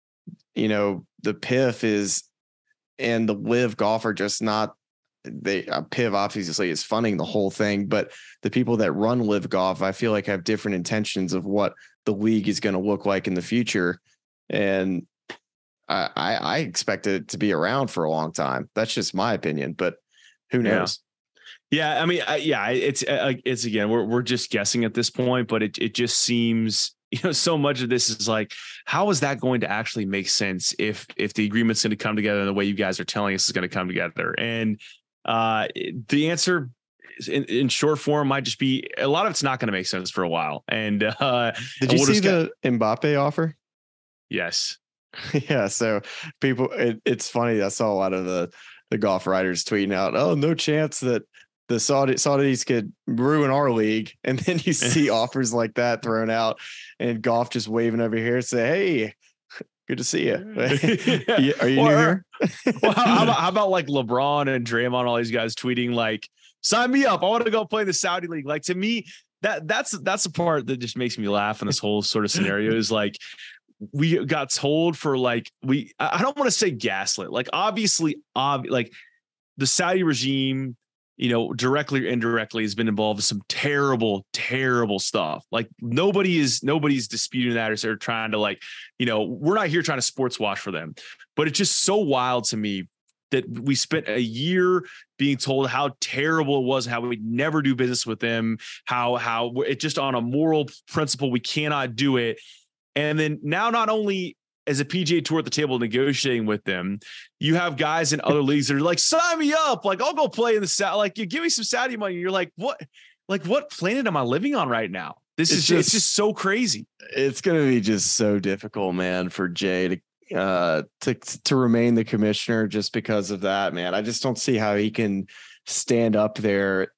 you know, the P I F is, and the Live Golf are just not, they uh, P I V obviously is funding the whole thing, but the people that run Live Golf, I feel like have different intentions of what the league is going to look like in the future. And I, I, I expect it to be around for a long time. That's just my opinion, but who knows? Yeah, I mean, I, yeah, it's uh, it's again, we're we're just guessing at this point, but it it just seems, you know, so much of this is like, how is that going to actually make sense if if the agreement's going to come together in the way you guys are telling us is going to come together? And uh, the answer in, in short form might just be a lot of it's not going to make sense for a while. And uh, Did and you we'll see just the Mbappe offer? yes, Yeah. So people, it, it's funny. I saw a lot of the, the golf writers tweeting out, oh, no chance that the Saudi Saudis could ruin our league. And then you see offers like that thrown out and golf just waving over here and say, hey, good to see you. You- Are you Or- new here? well, how, how about how about like LeBron and Draymond, all these guys tweeting like, sign me up, I want to go play the Saudi league. Like, to me, that that's that's the part that just makes me laugh in this whole sort of scenario is like, we got told for like, we, I don't want to say gaslit, like obviously, ob- like the Saudi regime, you know, directly or indirectly has been involved with some terrible, terrible stuff. Like nobody is, nobody's disputing that or sort of trying to like, you know, we're not here trying to sports wash for them, but it's just so wild to me that we spent a year being told how terrible it was, how we'd never do business with them, how, how it just on a moral principle, we cannot do it. And then now, not only as a P G A Tour at the table negotiating with them, you have guys in other leagues that are like, sign me up. Like, I'll go play in the Saudi. Like, you give me some Saudi money. You're like, what? Like, what planet am I living on right now? This It's is just- it's just so crazy. It's going to be just so difficult, man, for Jay to, uh, to, to remain the commissioner just because of that, man. I just don't see how he can stand up there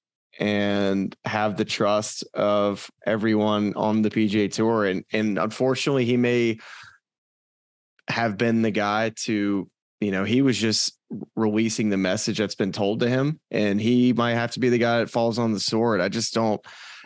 and have the trust of everyone on the P G A Tour. And, and unfortunately, he may have been the guy to you know, he was just releasing the message that's been told to him, and he might have to be the guy that falls on the sword. I just don't,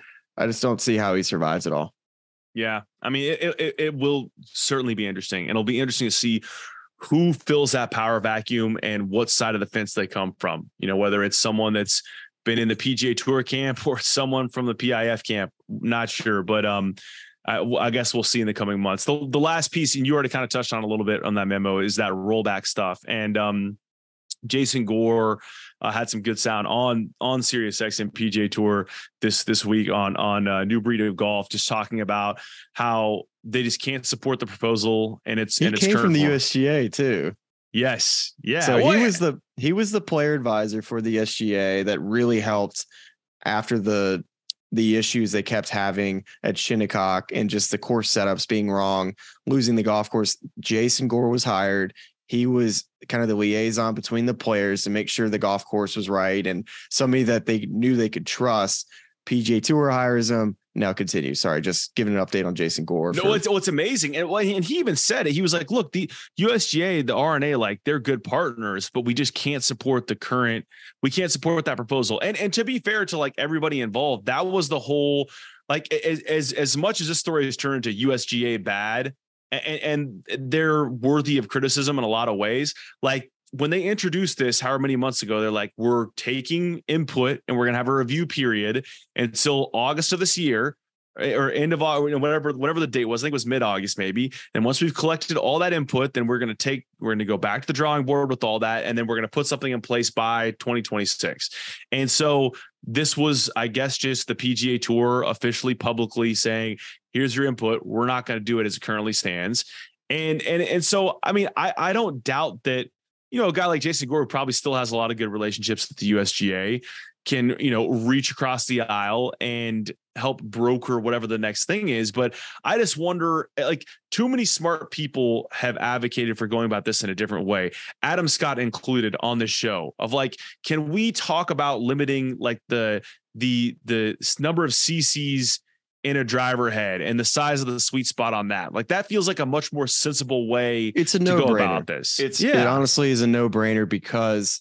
I just don't see how he survives it all. Yeah. I mean, it, it, it will certainly be interesting, and it'll be interesting to see who fills that power vacuum and what side of the fence they come from, you know, whether it's someone that's been in the P G A Tour camp or someone from the P I F camp, not sure, but um, I, I guess we'll see in the coming months. The, the last piece, and you already kind of touched on a little bit on that memo, is that rollback stuff. And um, Jason Gore uh, had some good sound on on SiriusXM P G A Tour this this week on on uh, New Breed of Golf, just talking about how they just can't support the proposal, and it's he and it's came from the form. U S G A too. Yes, yeah. So well, he was the he was the player advisor for the S G A that really helped after the the issues they kept having at Shinnecock and just the course setups being wrong, losing the golf course. Jason Gore was hired. He was kind of the liaison between the players to make sure the golf course was right and somebody that they knew they could trust. P G A Tour hires him. Now continue. Sorry, just giving an update on Jason Gore. No, for- it's, it's amazing. And, and he even said it. He was like, look, the U S G A, the R N A, like they're good partners, but we just can't support the current, we can't support that proposal. And and to be fair to like everybody involved, that was the whole, like as as, as much as this story has turned into U S G A bad, and, and they're worthy of criticism in a lot of ways. Like when they introduced this, however many months ago, they're like, we're taking input and we're going to have a review period until August of this year or end of August, whatever, whatever the date was. I think it was mid-August maybe. And once we've collected all that input, then we're going to take, we're going to go back to the drawing board with all that. And then we're going to put something in place by twenty twenty-six. And so this was, I guess, just the P G A Tour officially publicly saying, here's your input. We're not going to do it as it currently stands. And, and, and so, I mean, I, I don't doubt that, you know, a guy like Jason Gore probably still has a lot of good relationships with the U S G A, can, you know, reach across the aisle and help broker whatever the next thing is. But I just wonder, like, too many smart people have advocated for going about this in a different way. Adam Scott included on this show of like, can we talk about limiting like the, the, the number of C Cs in a driver head and the size of the sweet spot on that? Like, that feels like a much more sensible way it's a to no go brainer. about this. It's, yeah. It honestly is a no brainer because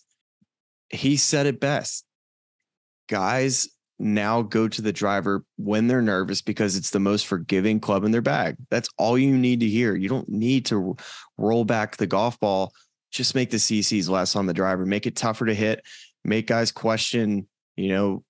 he said it best. Guys now go to the driver when they're nervous because it's the most forgiving club in their bag. That's all you need to hear. You don't need to roll back the golf ball. Just make the C Cs less on the driver, make it tougher to hit, make guys question, you know,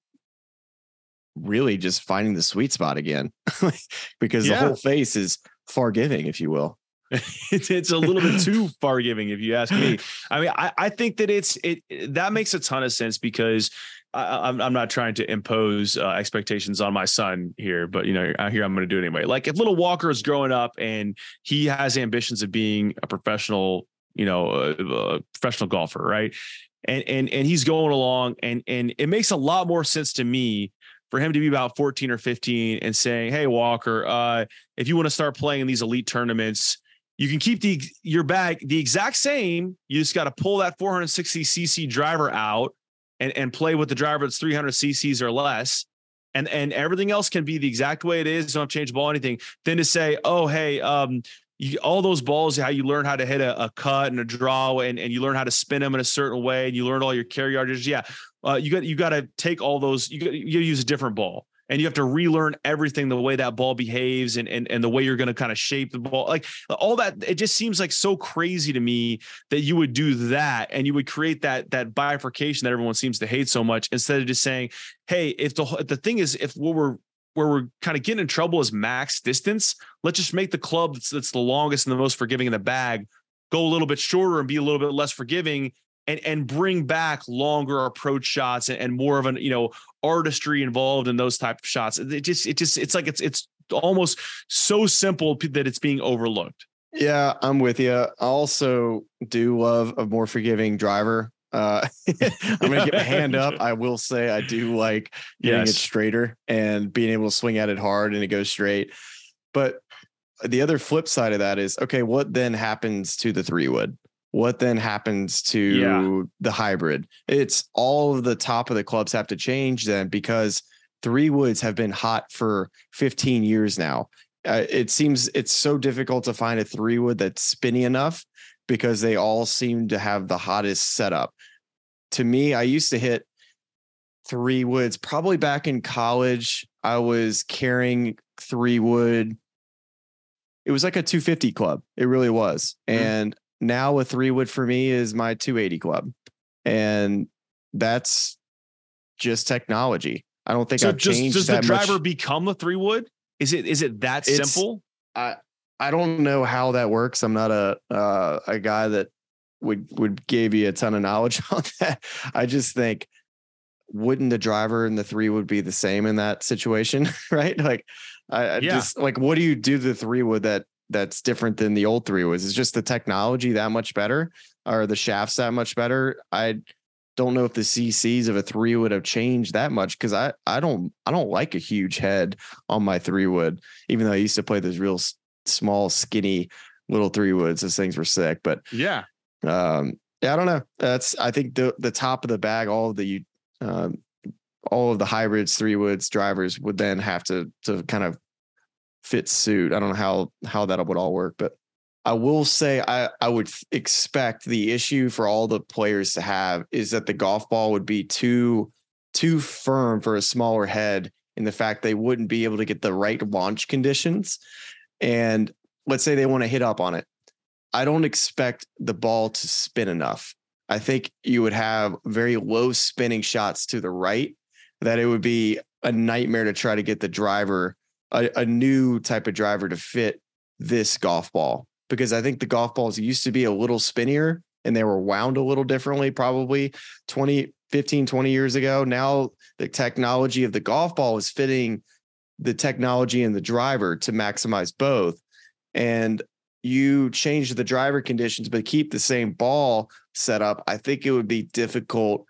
really just finding the sweet spot again because Yeah. the whole face is forgiving, if you will. it's, it's a little bit too far giving, if you ask me. I mean, I, I think that it's it that makes a ton of sense because I, I'm I'm not trying to impose uh, expectations on my son here, but you know, here I'm going to do it anyway. Like if little Walker is growing up and he has ambitions of being a professional, you know, a, a professional golfer, right? And and and he's going along, and and it makes a lot more sense to me for him to be about fourteen or fifteen and saying, "Hey, Walker, uh, if you want to start playing in these elite tournaments, you can keep the your bag the exact same. You just got to pull that four hundred sixty c c driver out and, and play with the driver that's three hundred c c's or less. And, and everything else can be the exact way it is. Don't change the ball, anything." Then to say, "Oh, hey, um, you, all those balls, how you learn how to hit a, a cut and a draw and, and you learn how to spin them in a certain way and you learn all your carry yardage. Yeah. Uh, you got, you got to take all those, you got you use a different ball. And you have to relearn everything, the way that ball behaves and, and, and the way you're going to kind of shape the ball, like all that." It just seems like so crazy to me that you would do that and you would create that, that bifurcation that everyone seems to hate so much, instead of just saying, "Hey, if the, the thing is, if what we're, where we're kind of getting in trouble is max distance, let's just make the club that's, that's the longest and the most forgiving in the bag go a little bit shorter and be a little bit less forgiving, and, and bring back longer approach shots and, and more of an, you know, artistry involved in those type of shots." It just, it just, it's like, it's, it's almost so simple that it's being overlooked. Yeah, I'm with you. I also do love a more forgiving driver. Uh, I'm going to get my hand up. I will say I do like getting Yes. it straighter and being able to swing at it hard and it goes straight. But the other flip side of that is, okay, what then happens to the three wood? What then happens to Yeah. the hybrid? It's all of the top of the clubs have to change then, because three woods have been hot for fifteen years now. Uh, it seems it's so difficult to find a three wood that's spinny enough because they all seem to have the hottest setup. To me, I used to hit three woods probably back in college. I was carrying three wood. It was like a two fifty club. It really was. Mm-hmm. And now a three wood for me is my two eighty club. And that's just technology. I don't think so I've just, changed does that the driver much. become a three wood? Is it, is it that It's, simple? I, I don't know how that works. I'm not a, uh, a guy that would, would give you a ton of knowledge on that. I just think, wouldn't the driver and the three would be the same in that situation? Right. Like, I, I yeah. just like, what do you do to the three wood that that's different than the old three woods? Is just the technology that much better, or the shafts that much better? I don't know if the C Cs of a three would have changed that much. Cause I, I don't, I don't like a huge head on my three wood, even though I used to play those real s- small, skinny little three woods. Those things were sick, but yeah. Um, yeah, I don't know. That's, I think the, the top of the bag, all of the, um, all of the hybrids, three woods drivers would then have to, to kind of fit suit. I don't know how, how that would all work, but I will say I, I would expect the issue for all the players to have is that the golf ball would be too, too firm for a smaller head, in the fact they wouldn't be able to get the right launch conditions. And let's say they want to hit up on it. I don't expect the ball to spin enough. I think you would have very low spinning shots to the right, that it would be a nightmare to try to get the driver, a, a new type of driver to fit this golf ball. Because I think the golf balls used to be a little spinnier and they were wound a little differently, probably twenty, fifteen, twenty years ago. Now the technology of the golf ball is fitting the technology in the driver to maximize both. And you change the driver conditions, but keep the same ball setup, I think it would be difficult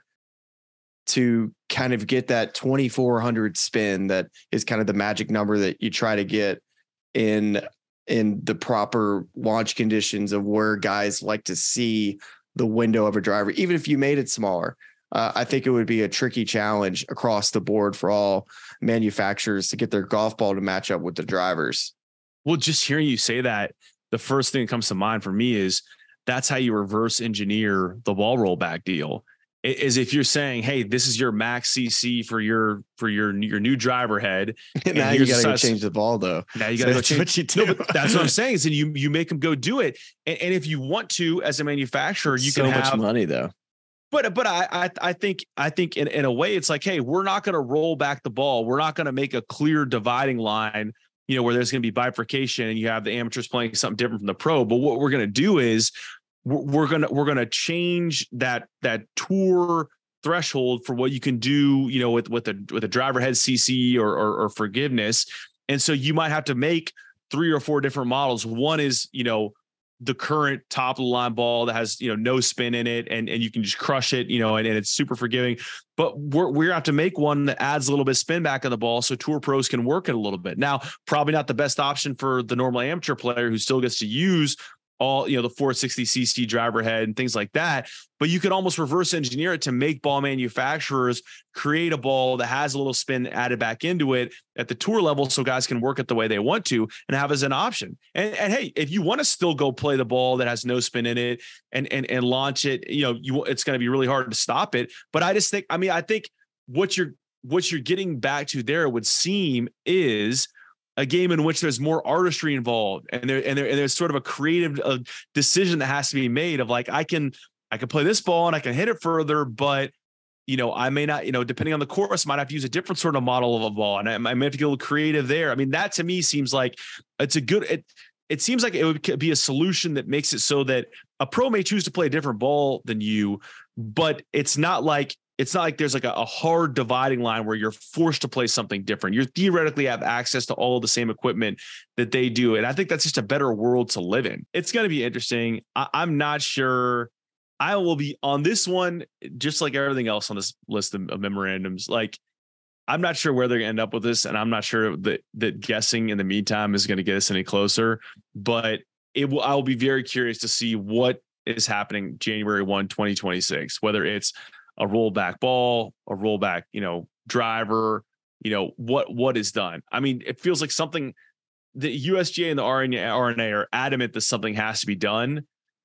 to kind of get that twenty-four hundred spin that is kind of the magic number that you try to get in, in the proper launch conditions of where guys like to see the window of a driver, even if you made it smaller. Uh, I think it would be a tricky challenge across the board for all manufacturers to get their golf ball to match up with the drivers. Well, just hearing you say that, the first thing that comes to mind for me is that's how you reverse engineer the ball rollback deal. Is if you're saying, hey, this is your max C C for your for your your new driver head. And now you got to go change the ball, though. Now you got to so go change. What you do. No, but that's what I'm saying. Is then you you make them go do it, and, and if you want to, as a manufacturer, you so can much have money though. But but I I, I think I think in, in a way it's like, hey, we're not going to roll back the ball. We're not going to make a clear dividing line, you know, where there's going to be bifurcation and you have the amateurs playing something different from the pro. But what we're going to do is we're, we're gonna we're gonna change that that tour threshold for what you can do, you know, with with a with a driver head C C or, or or forgiveness. And so you might have to make three or four different models. One is, you know, the current top of the line ball that has, you know, no spin in it, and, and you can just crush it, you know, and, and it's super forgiving. But we're we're gonna have to make one that adds a little bit of spin back on the ball so tour pros can work it a little bit. Now, probably not the best option for the normal amateur player who still gets to use all, you know, the four sixty C C driver head and things like that. But you could almost reverse engineer it to make ball manufacturers create a ball that has a little spin added back into it at the tour level, so guys can work it the way they want to and have as an option. And, and hey, if you want to still go play the ball that has no spin in it and and and launch it, you know, you it's going to be really hard to stop it. But I just think, I mean, I think what you're what you're getting back to there would seem is a game in which there's more artistry involved, and there and there and there's sort of a creative uh, decision that has to be made of like, I can I can play this ball and I can hit it further, but you know, I may not, you know, depending on the course, might have to use a different sort of model of a ball, and I, I may have to get a little creative there. I mean, that to me seems like it's a good. It it seems like it would be a solution that makes it so that a pro may choose to play a different ball than you, but it's not like. It's not like there's like a, a hard dividing line where you're forced to play something different. You theoretically have access to all of the same equipment that they do. And I think that's just a better world to live in. It's going to be interesting. I, I'm not sure. I will be on this one, just like everything else on this list of, of memorandums. Like, I'm not sure where they're going to end up with this. And I'm not sure that, that guessing in the meantime is going to get us any closer, but it will, I will be very curious to see what is happening January first, twenty twenty-six, whether it's a rollback ball, a rollback, you know, driver, you know, what, what is done. I mean, it feels like something the U S G A and the R N A are adamant that something has to be done.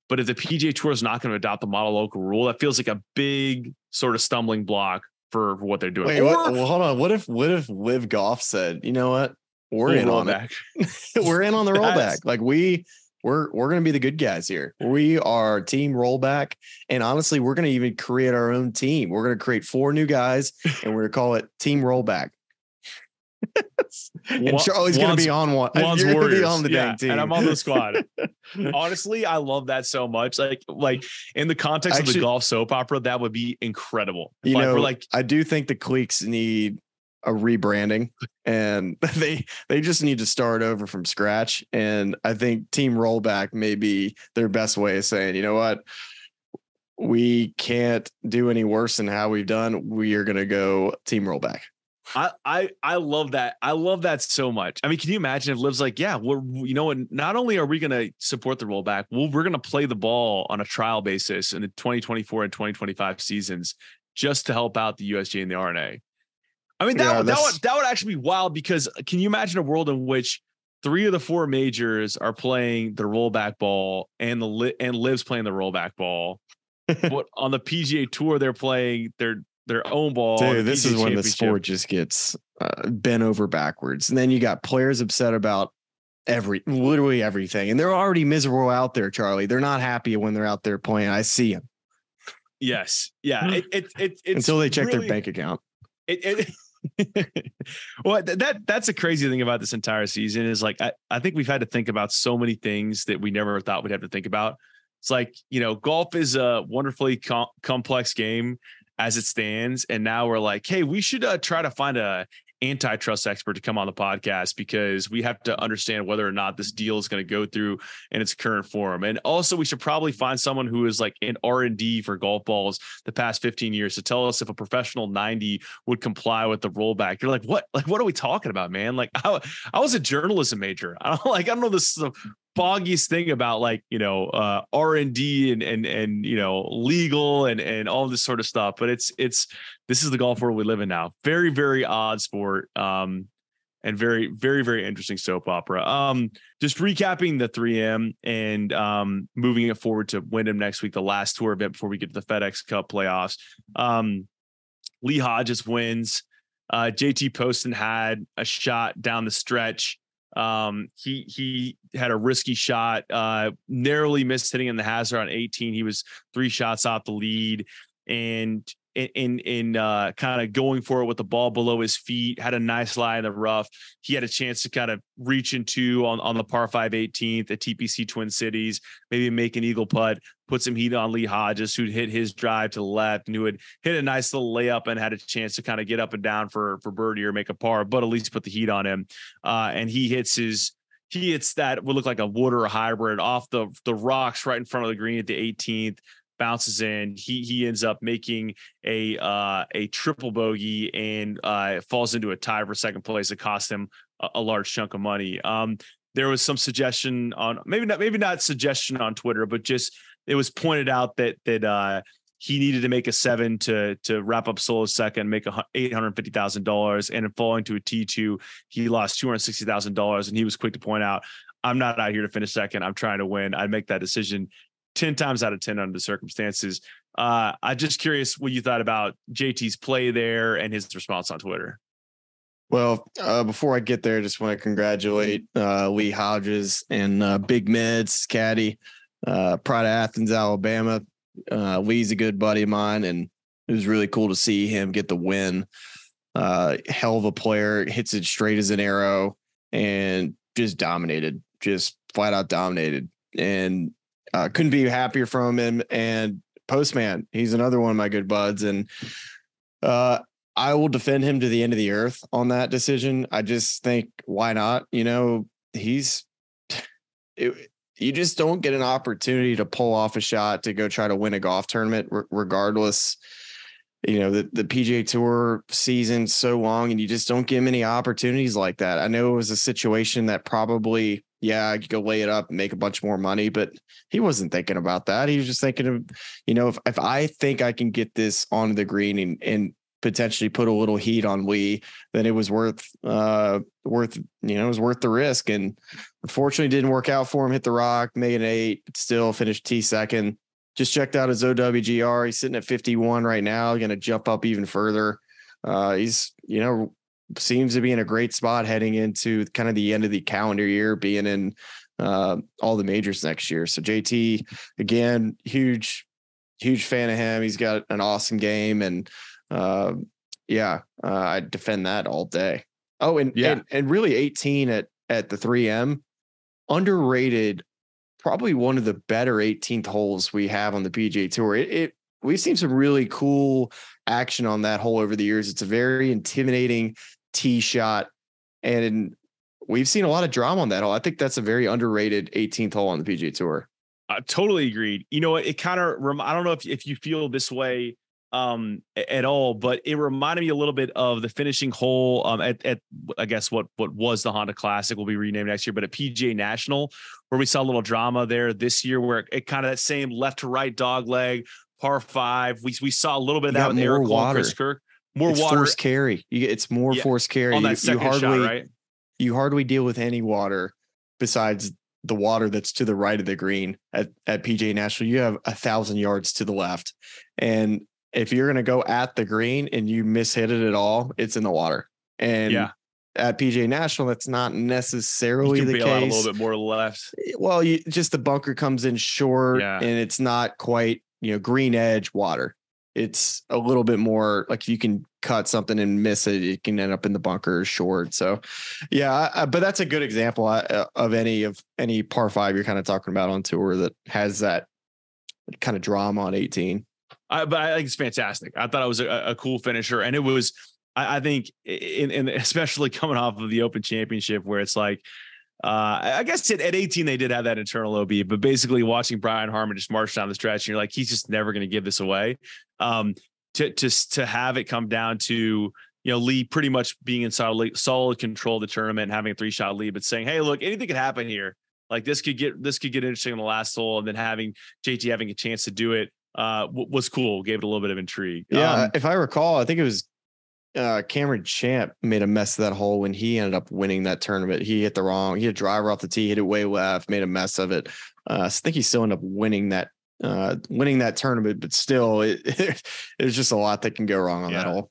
But if the P G A Tour is not going to adopt the model local rule, that feels like a big sort of stumbling block for, for what they're doing. Wait, or, what, well, hold on. What if what if Live Golf said, you know what? We're in on back. it. We're in on the rollback. Like we we're we're gonna be the good guys here. We are team rollback. And honestly, we're gonna even create our own team. We're gonna create four new guys and we're gonna call it Team Rollback. And Charlie's going to be on one. One's You're Warriors. Be on the yeah, dang team. And I'm on the squad. Honestly, I love that so much. Like, like in the context Actually, of the golf soap opera, that would be incredible. You like, know, we're like, I do think the cliques need a rebranding, and they they just need to start over from scratch. And I think Team Rollback may be their best way of saying, you know what, we can't do any worse than how we've done. We are going to go Team Rollback. I, I I love that. I love that so much. I mean, can you imagine if Liv's like, yeah, we're, you know what? Not only are we going to support the rollback, well, we're going to play the ball on a trial basis in the twenty twenty-four and twenty twenty-five seasons just to help out the U S G A and the R N A. I mean, that, yeah, would, that would that would actually be wild, because can you imagine a world in which three of the four majors are playing the rollback ball and the and Liv's playing the rollback ball, but on the P G A Tour they're playing their their own ball. Dude, this is when the sport just gets uh, bent over backwards. And then you got players upset about every, literally everything. And they're already miserable out there, Charlie. They're not happy when they're out there playing. I see them. Yes. Yeah. It, it, it, it's Until they check really, their bank account. It, it well, that, that's a crazy thing about this entire season is like, I, I think we've had to think about so many things that we never thought we'd have to think about. It's like, you know, golf is a wonderfully com- complex game as it stands. And now we're like, hey, we should uh, try to find a antitrust expert to come on the podcast, because we have to understand whether or not this deal is going to go through in its current form. And also we should probably find someone who is like in R and D for golf balls the past fifteen years to tell us if a professional ninety would comply with the rollback. You're like, what, like, what are we talking about, man? Like I, I was a journalism major. I don't like, I don't know this is the foggiest thing about like, you know, uh, R and D and, and, and, you know, legal and, and all this sort of stuff. But it's, it's, this is the golf world we live in now. Very, very odd sport. Um, and very, very, very interesting soap opera. Um, just recapping the three M and um, moving it forward to Wyndham next week, the last tour event before we get to the FedEx Cup playoffs. Um, Lee Hodges wins. Uh, J T Poston had a shot down the stretch. Um, he, he had a risky shot, uh, narrowly missed hitting in the hazard on eighteen. He was three shots off the lead, and in, in, in uh, kind of going for it with the ball below his feet, had a nice lie in the rough. He had a chance to kind of reach into on, on the par five eighteenth at T P C Twin Cities, maybe make an eagle putt, put some heat on Lee Hodges, who'd hit his drive to the left and who had hit a nice little layup and had a chance to kind of get up and down for, for birdie or make a par, but at least put the heat on him. Uh, and he hits his, he hits that would look like a wood or a hybrid off the, the rocks right in front of the green at the eighteenth. Bounces in. He he ends up making a uh, a triple bogey and uh, falls into a tie for second place. It cost him a, a large chunk of money. Um, there was some suggestion on maybe not maybe not suggestion on Twitter, but just it was pointed out that that uh, he needed to make a seven to to wrap up solo second, make a eight hundred fifty thousand dollars, and in falling to a T two, he lost two hundred sixty thousand dollars. And he was quick to point out, "I'm not out here to finish second. I'm trying to win. I'd make that decision ten times out of ten under the circumstances." Uh, I'm just curious what you thought about J T's play there and his response on Twitter. Well, uh, before I get there, just want to congratulate uh, Lee Hodges and uh, Big Meds caddy, uh, Pride of Athens, Alabama. Uh, Lee's a good buddy of mine, and it was really cool to see him get the win. Uh, hell of a player, hits it straight as an arrow, and just dominated, just flat out dominated. And Uh, couldn't be happier from him. And Postman, he's another one of my good buds. And uh, I will defend him to the end of the earth on that decision. I just think, why not? You know, he's, it, you just don't get an opportunity to pull off a shot to go try to win a golf tournament, r- regardless. You know, the, the P G A Tour season's so long and you just don't get many opportunities like that. I know it was a situation that probably, yeah, I could go lay it up and make a bunch more money, but he wasn't thinking about that. He was just thinking of, you know, if, if I think I can get this on the green and, and potentially put a little heat on Lee, then it was worth, uh, worth, you know, it was worth the risk. And Unfortunately, didn't work out for him. Hit the rock, made an eight, but still finished T second. Just checked out his O W G R. He's sitting at fifty-one right now. Going to jump up even further. Uh, he's, you know, seems to be in a great spot heading into kind of the end of the calendar year, being in uh, all the majors next year. So J T, again, huge, huge fan of him. He's got an awesome game, and uh, yeah, uh, I defend that all day. Oh, and, yeah. and and really eighteen at at the three M, underrated. Probably one of the better eighteenth holes we have on the P G A Tour. It, it we've seen some really cool action on that hole over the years. It's a very intimidating tee shot, and we've seen a lot of drama on that hole. I think that's a very underrated eighteenth hole on the P G A Tour. I totally agreed. You know, it kind of, I don't know if, if you feel this way um, at all, but it reminded me a little bit of the finishing hole um, at, at, I guess what, what was the Honda Classic will be renamed next year, but at P G A National, where we saw a little drama there this year, where it kind of that same left to right dog leg, par five. We, we saw a little bit of that with Eric Cole and Chris Kirk. More it's water. Force carry. You get, it's more yeah. force carry. On that you, second you hardly, shot, right? You hardly deal with any water besides the water that's to the right of the green at, at P G A National. You have a thousand yards to the left. And if you're going to go at the green and you miss hit it at all, it's in the water. And yeah. at P G A National, that's not necessarily you can the bail case. Out a little bit more left. Well, you just the bunker comes in short yeah. and it's not quite, you know, green edge water. It's a little bit more like if you can cut something and miss it, it can end up in the bunker short. So, yeah, I, but that's a good example of any of any par five you're kind of talking about on tour that has that kind of drama on eighteen. I, but I think it's fantastic. I thought it was a, a cool finisher, and it was. I, I think, in, in especially coming off of the Open Championship, where it's like. Uh, I guess at, at eighteen, they did have that internal O B, but basically watching Brian Harman just march down the stretch, and you're like, he's just never going to give this away. Um, to, to, to have it come down to, you know, Lee pretty much being in solid, solid control of the tournament and having a three shot lead, but saying, hey, look, anything could happen here. Like this could get, this could get interesting in the last hole. And then having J T having a chance to do it uh, w- was cool. Gave it a little bit of intrigue. Yeah. Um, if I recall, I think it was, Uh, Cameron Champ made a mess of that hole when he ended up winning that tournament. He hit the wrong, he had a driver off the tee, hit it way left, made a mess of it. Uh, I think he still ended up winning that, uh, winning that tournament, but still, it, it, there's just a lot that can go wrong on yeah. that hole.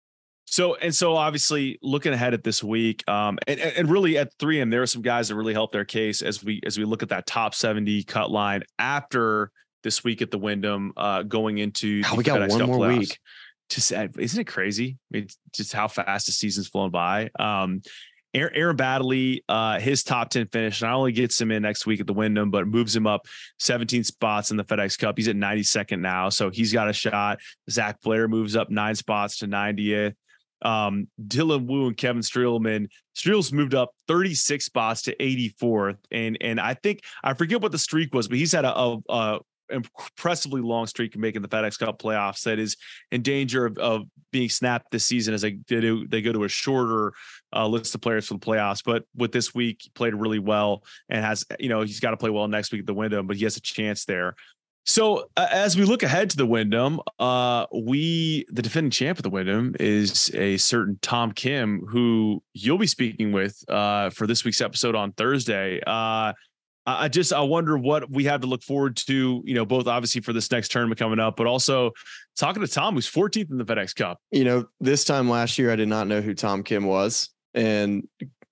So, and so obviously looking ahead at this week, um, and, and really at three M, there are some guys that really helped their case as we, as we look at that top seventy cut line after this week at the Wyndham, uh, going into oh, the we got FedEx one Cup more playoffs. week. Just isn't it crazy? I mean, just how fast the season's flown by. Um, Aaron, Aaron Baddeley, uh, his top ten finish not only gets him in next week at the Wyndham, but moves him up seventeen spots in the FedEx Cup. He's at ninety-second now, so he's got a shot. Zach Blair moves up nine spots to ninetieth. Um, Dylan Wu and Kevin Streelman. Streel's moved up thirty-six spots to eighty-fourth, and and I think I forget what the streak was, but he's had a, a, a impressively long streak of making the FedEx Cup playoffs that is in danger of, of being snapped this season as they do, they go to a shorter uh, list of players for the playoffs. But with this week, he played really well and has, you know, he's got to play well next week at the Wyndham, but he has a chance there. So uh, as we look ahead to the Wyndham, uh, we, the defending champ of the Wyndham is a certain Tom Kim, who you'll be speaking with uh, for this week's episode on Thursday. Uh, I just, I wonder what we have to look forward to, you know, both obviously for this next tournament coming up, but also talking to Tom, who's fourteenth in the FedEx Cup. You know, this time last year, I did not know who Tom Kim was. And,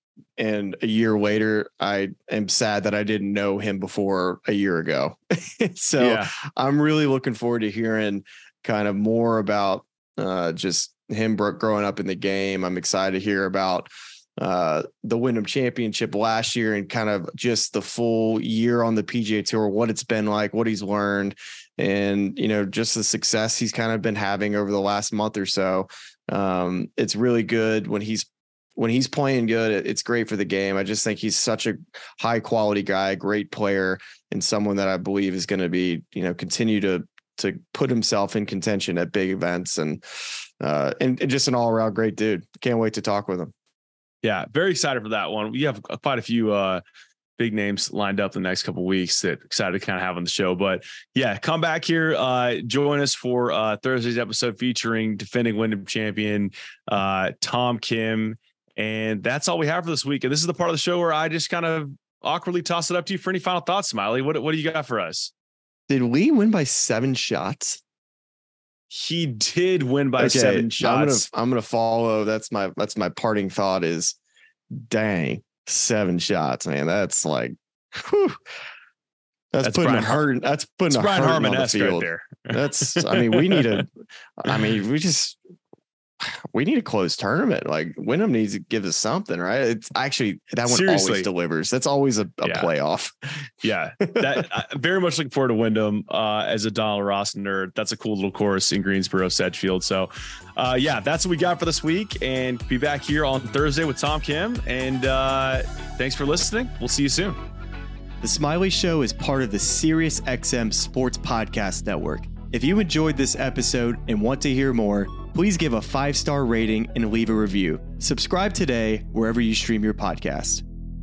and a year later, I am sad that I didn't know him before a year ago. So yeah. I'm really looking forward to hearing kind of more about uh, just him growing up in the game. I'm excited to hear about uh the Wyndham Championship last year and kind of just the full year on the P G A Tour, what it's been like, what he's learned, and you know, just the success he's kind of been having over the last month or so. Um it's really good when he's when he's playing good. It's great for the game. I just think he's such a high quality guy, great player, and someone that I believe is going to be, you know, continue to to put himself in contention at big events, and uh and, and just an all around great dude. Can't wait to talk with him. Yeah, very excited for that one. We have quite a few uh, big names lined up the next couple of weeks that excited to kind of have on the show. But yeah, come back here, uh, join us for uh, Thursday's episode featuring defending Wyndham champion uh, Tom Kim. And that's all we have for this week. And this is the part of the show where I just kind of awkwardly toss it up to you for any final thoughts, Smiley. What, what do you got for us? Did Lee win by seven shots? He did win by okay, seven shots. I'm gonna, I'm gonna follow. That's my that's my parting thought is, dang, seven shots, man. That's like, whew, that's, that's putting Brian a hurt. That's putting a Brian hurt Harmon on the field. Right there. That's. I mean, we need a. I mean, we just. We need a closed tournament. Like Wyndham needs to give us something, right? It's actually that one Seriously. always delivers. That's always a, a yeah. playoff. Yeah, that I very much looking forward to Wyndham uh, as a Donald Ross nerd. That's a cool little course in Greensboro, Sedgefield. So, uh, yeah, that's what we got for this week, and be back here on Thursday with Tom Kim. And uh, thanks for listening. We'll see you soon. The Smiley Show is part of the SiriusXM Sports Podcast Network. If you enjoyed this episode and want to hear more, please give a five-star rating and leave a review. Subscribe today wherever you stream your podcast.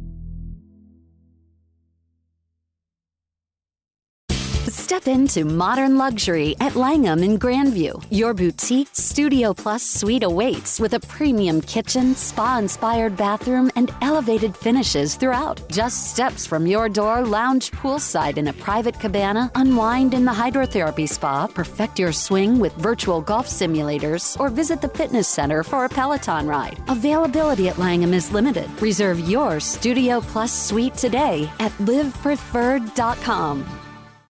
Step into modern luxury at Langham in Grandview. Your boutique Studio Plus suite awaits with a premium kitchen, spa-inspired bathroom, and elevated finishes throughout. Just steps from your door, lounge poolside in a private cabana, unwind in the hydrotherapy spa, perfect your swing with virtual golf simulators, or visit the fitness center for a Peloton ride. Availability at Langham is limited. Reserve your Studio Plus suite today at live preferred dot com.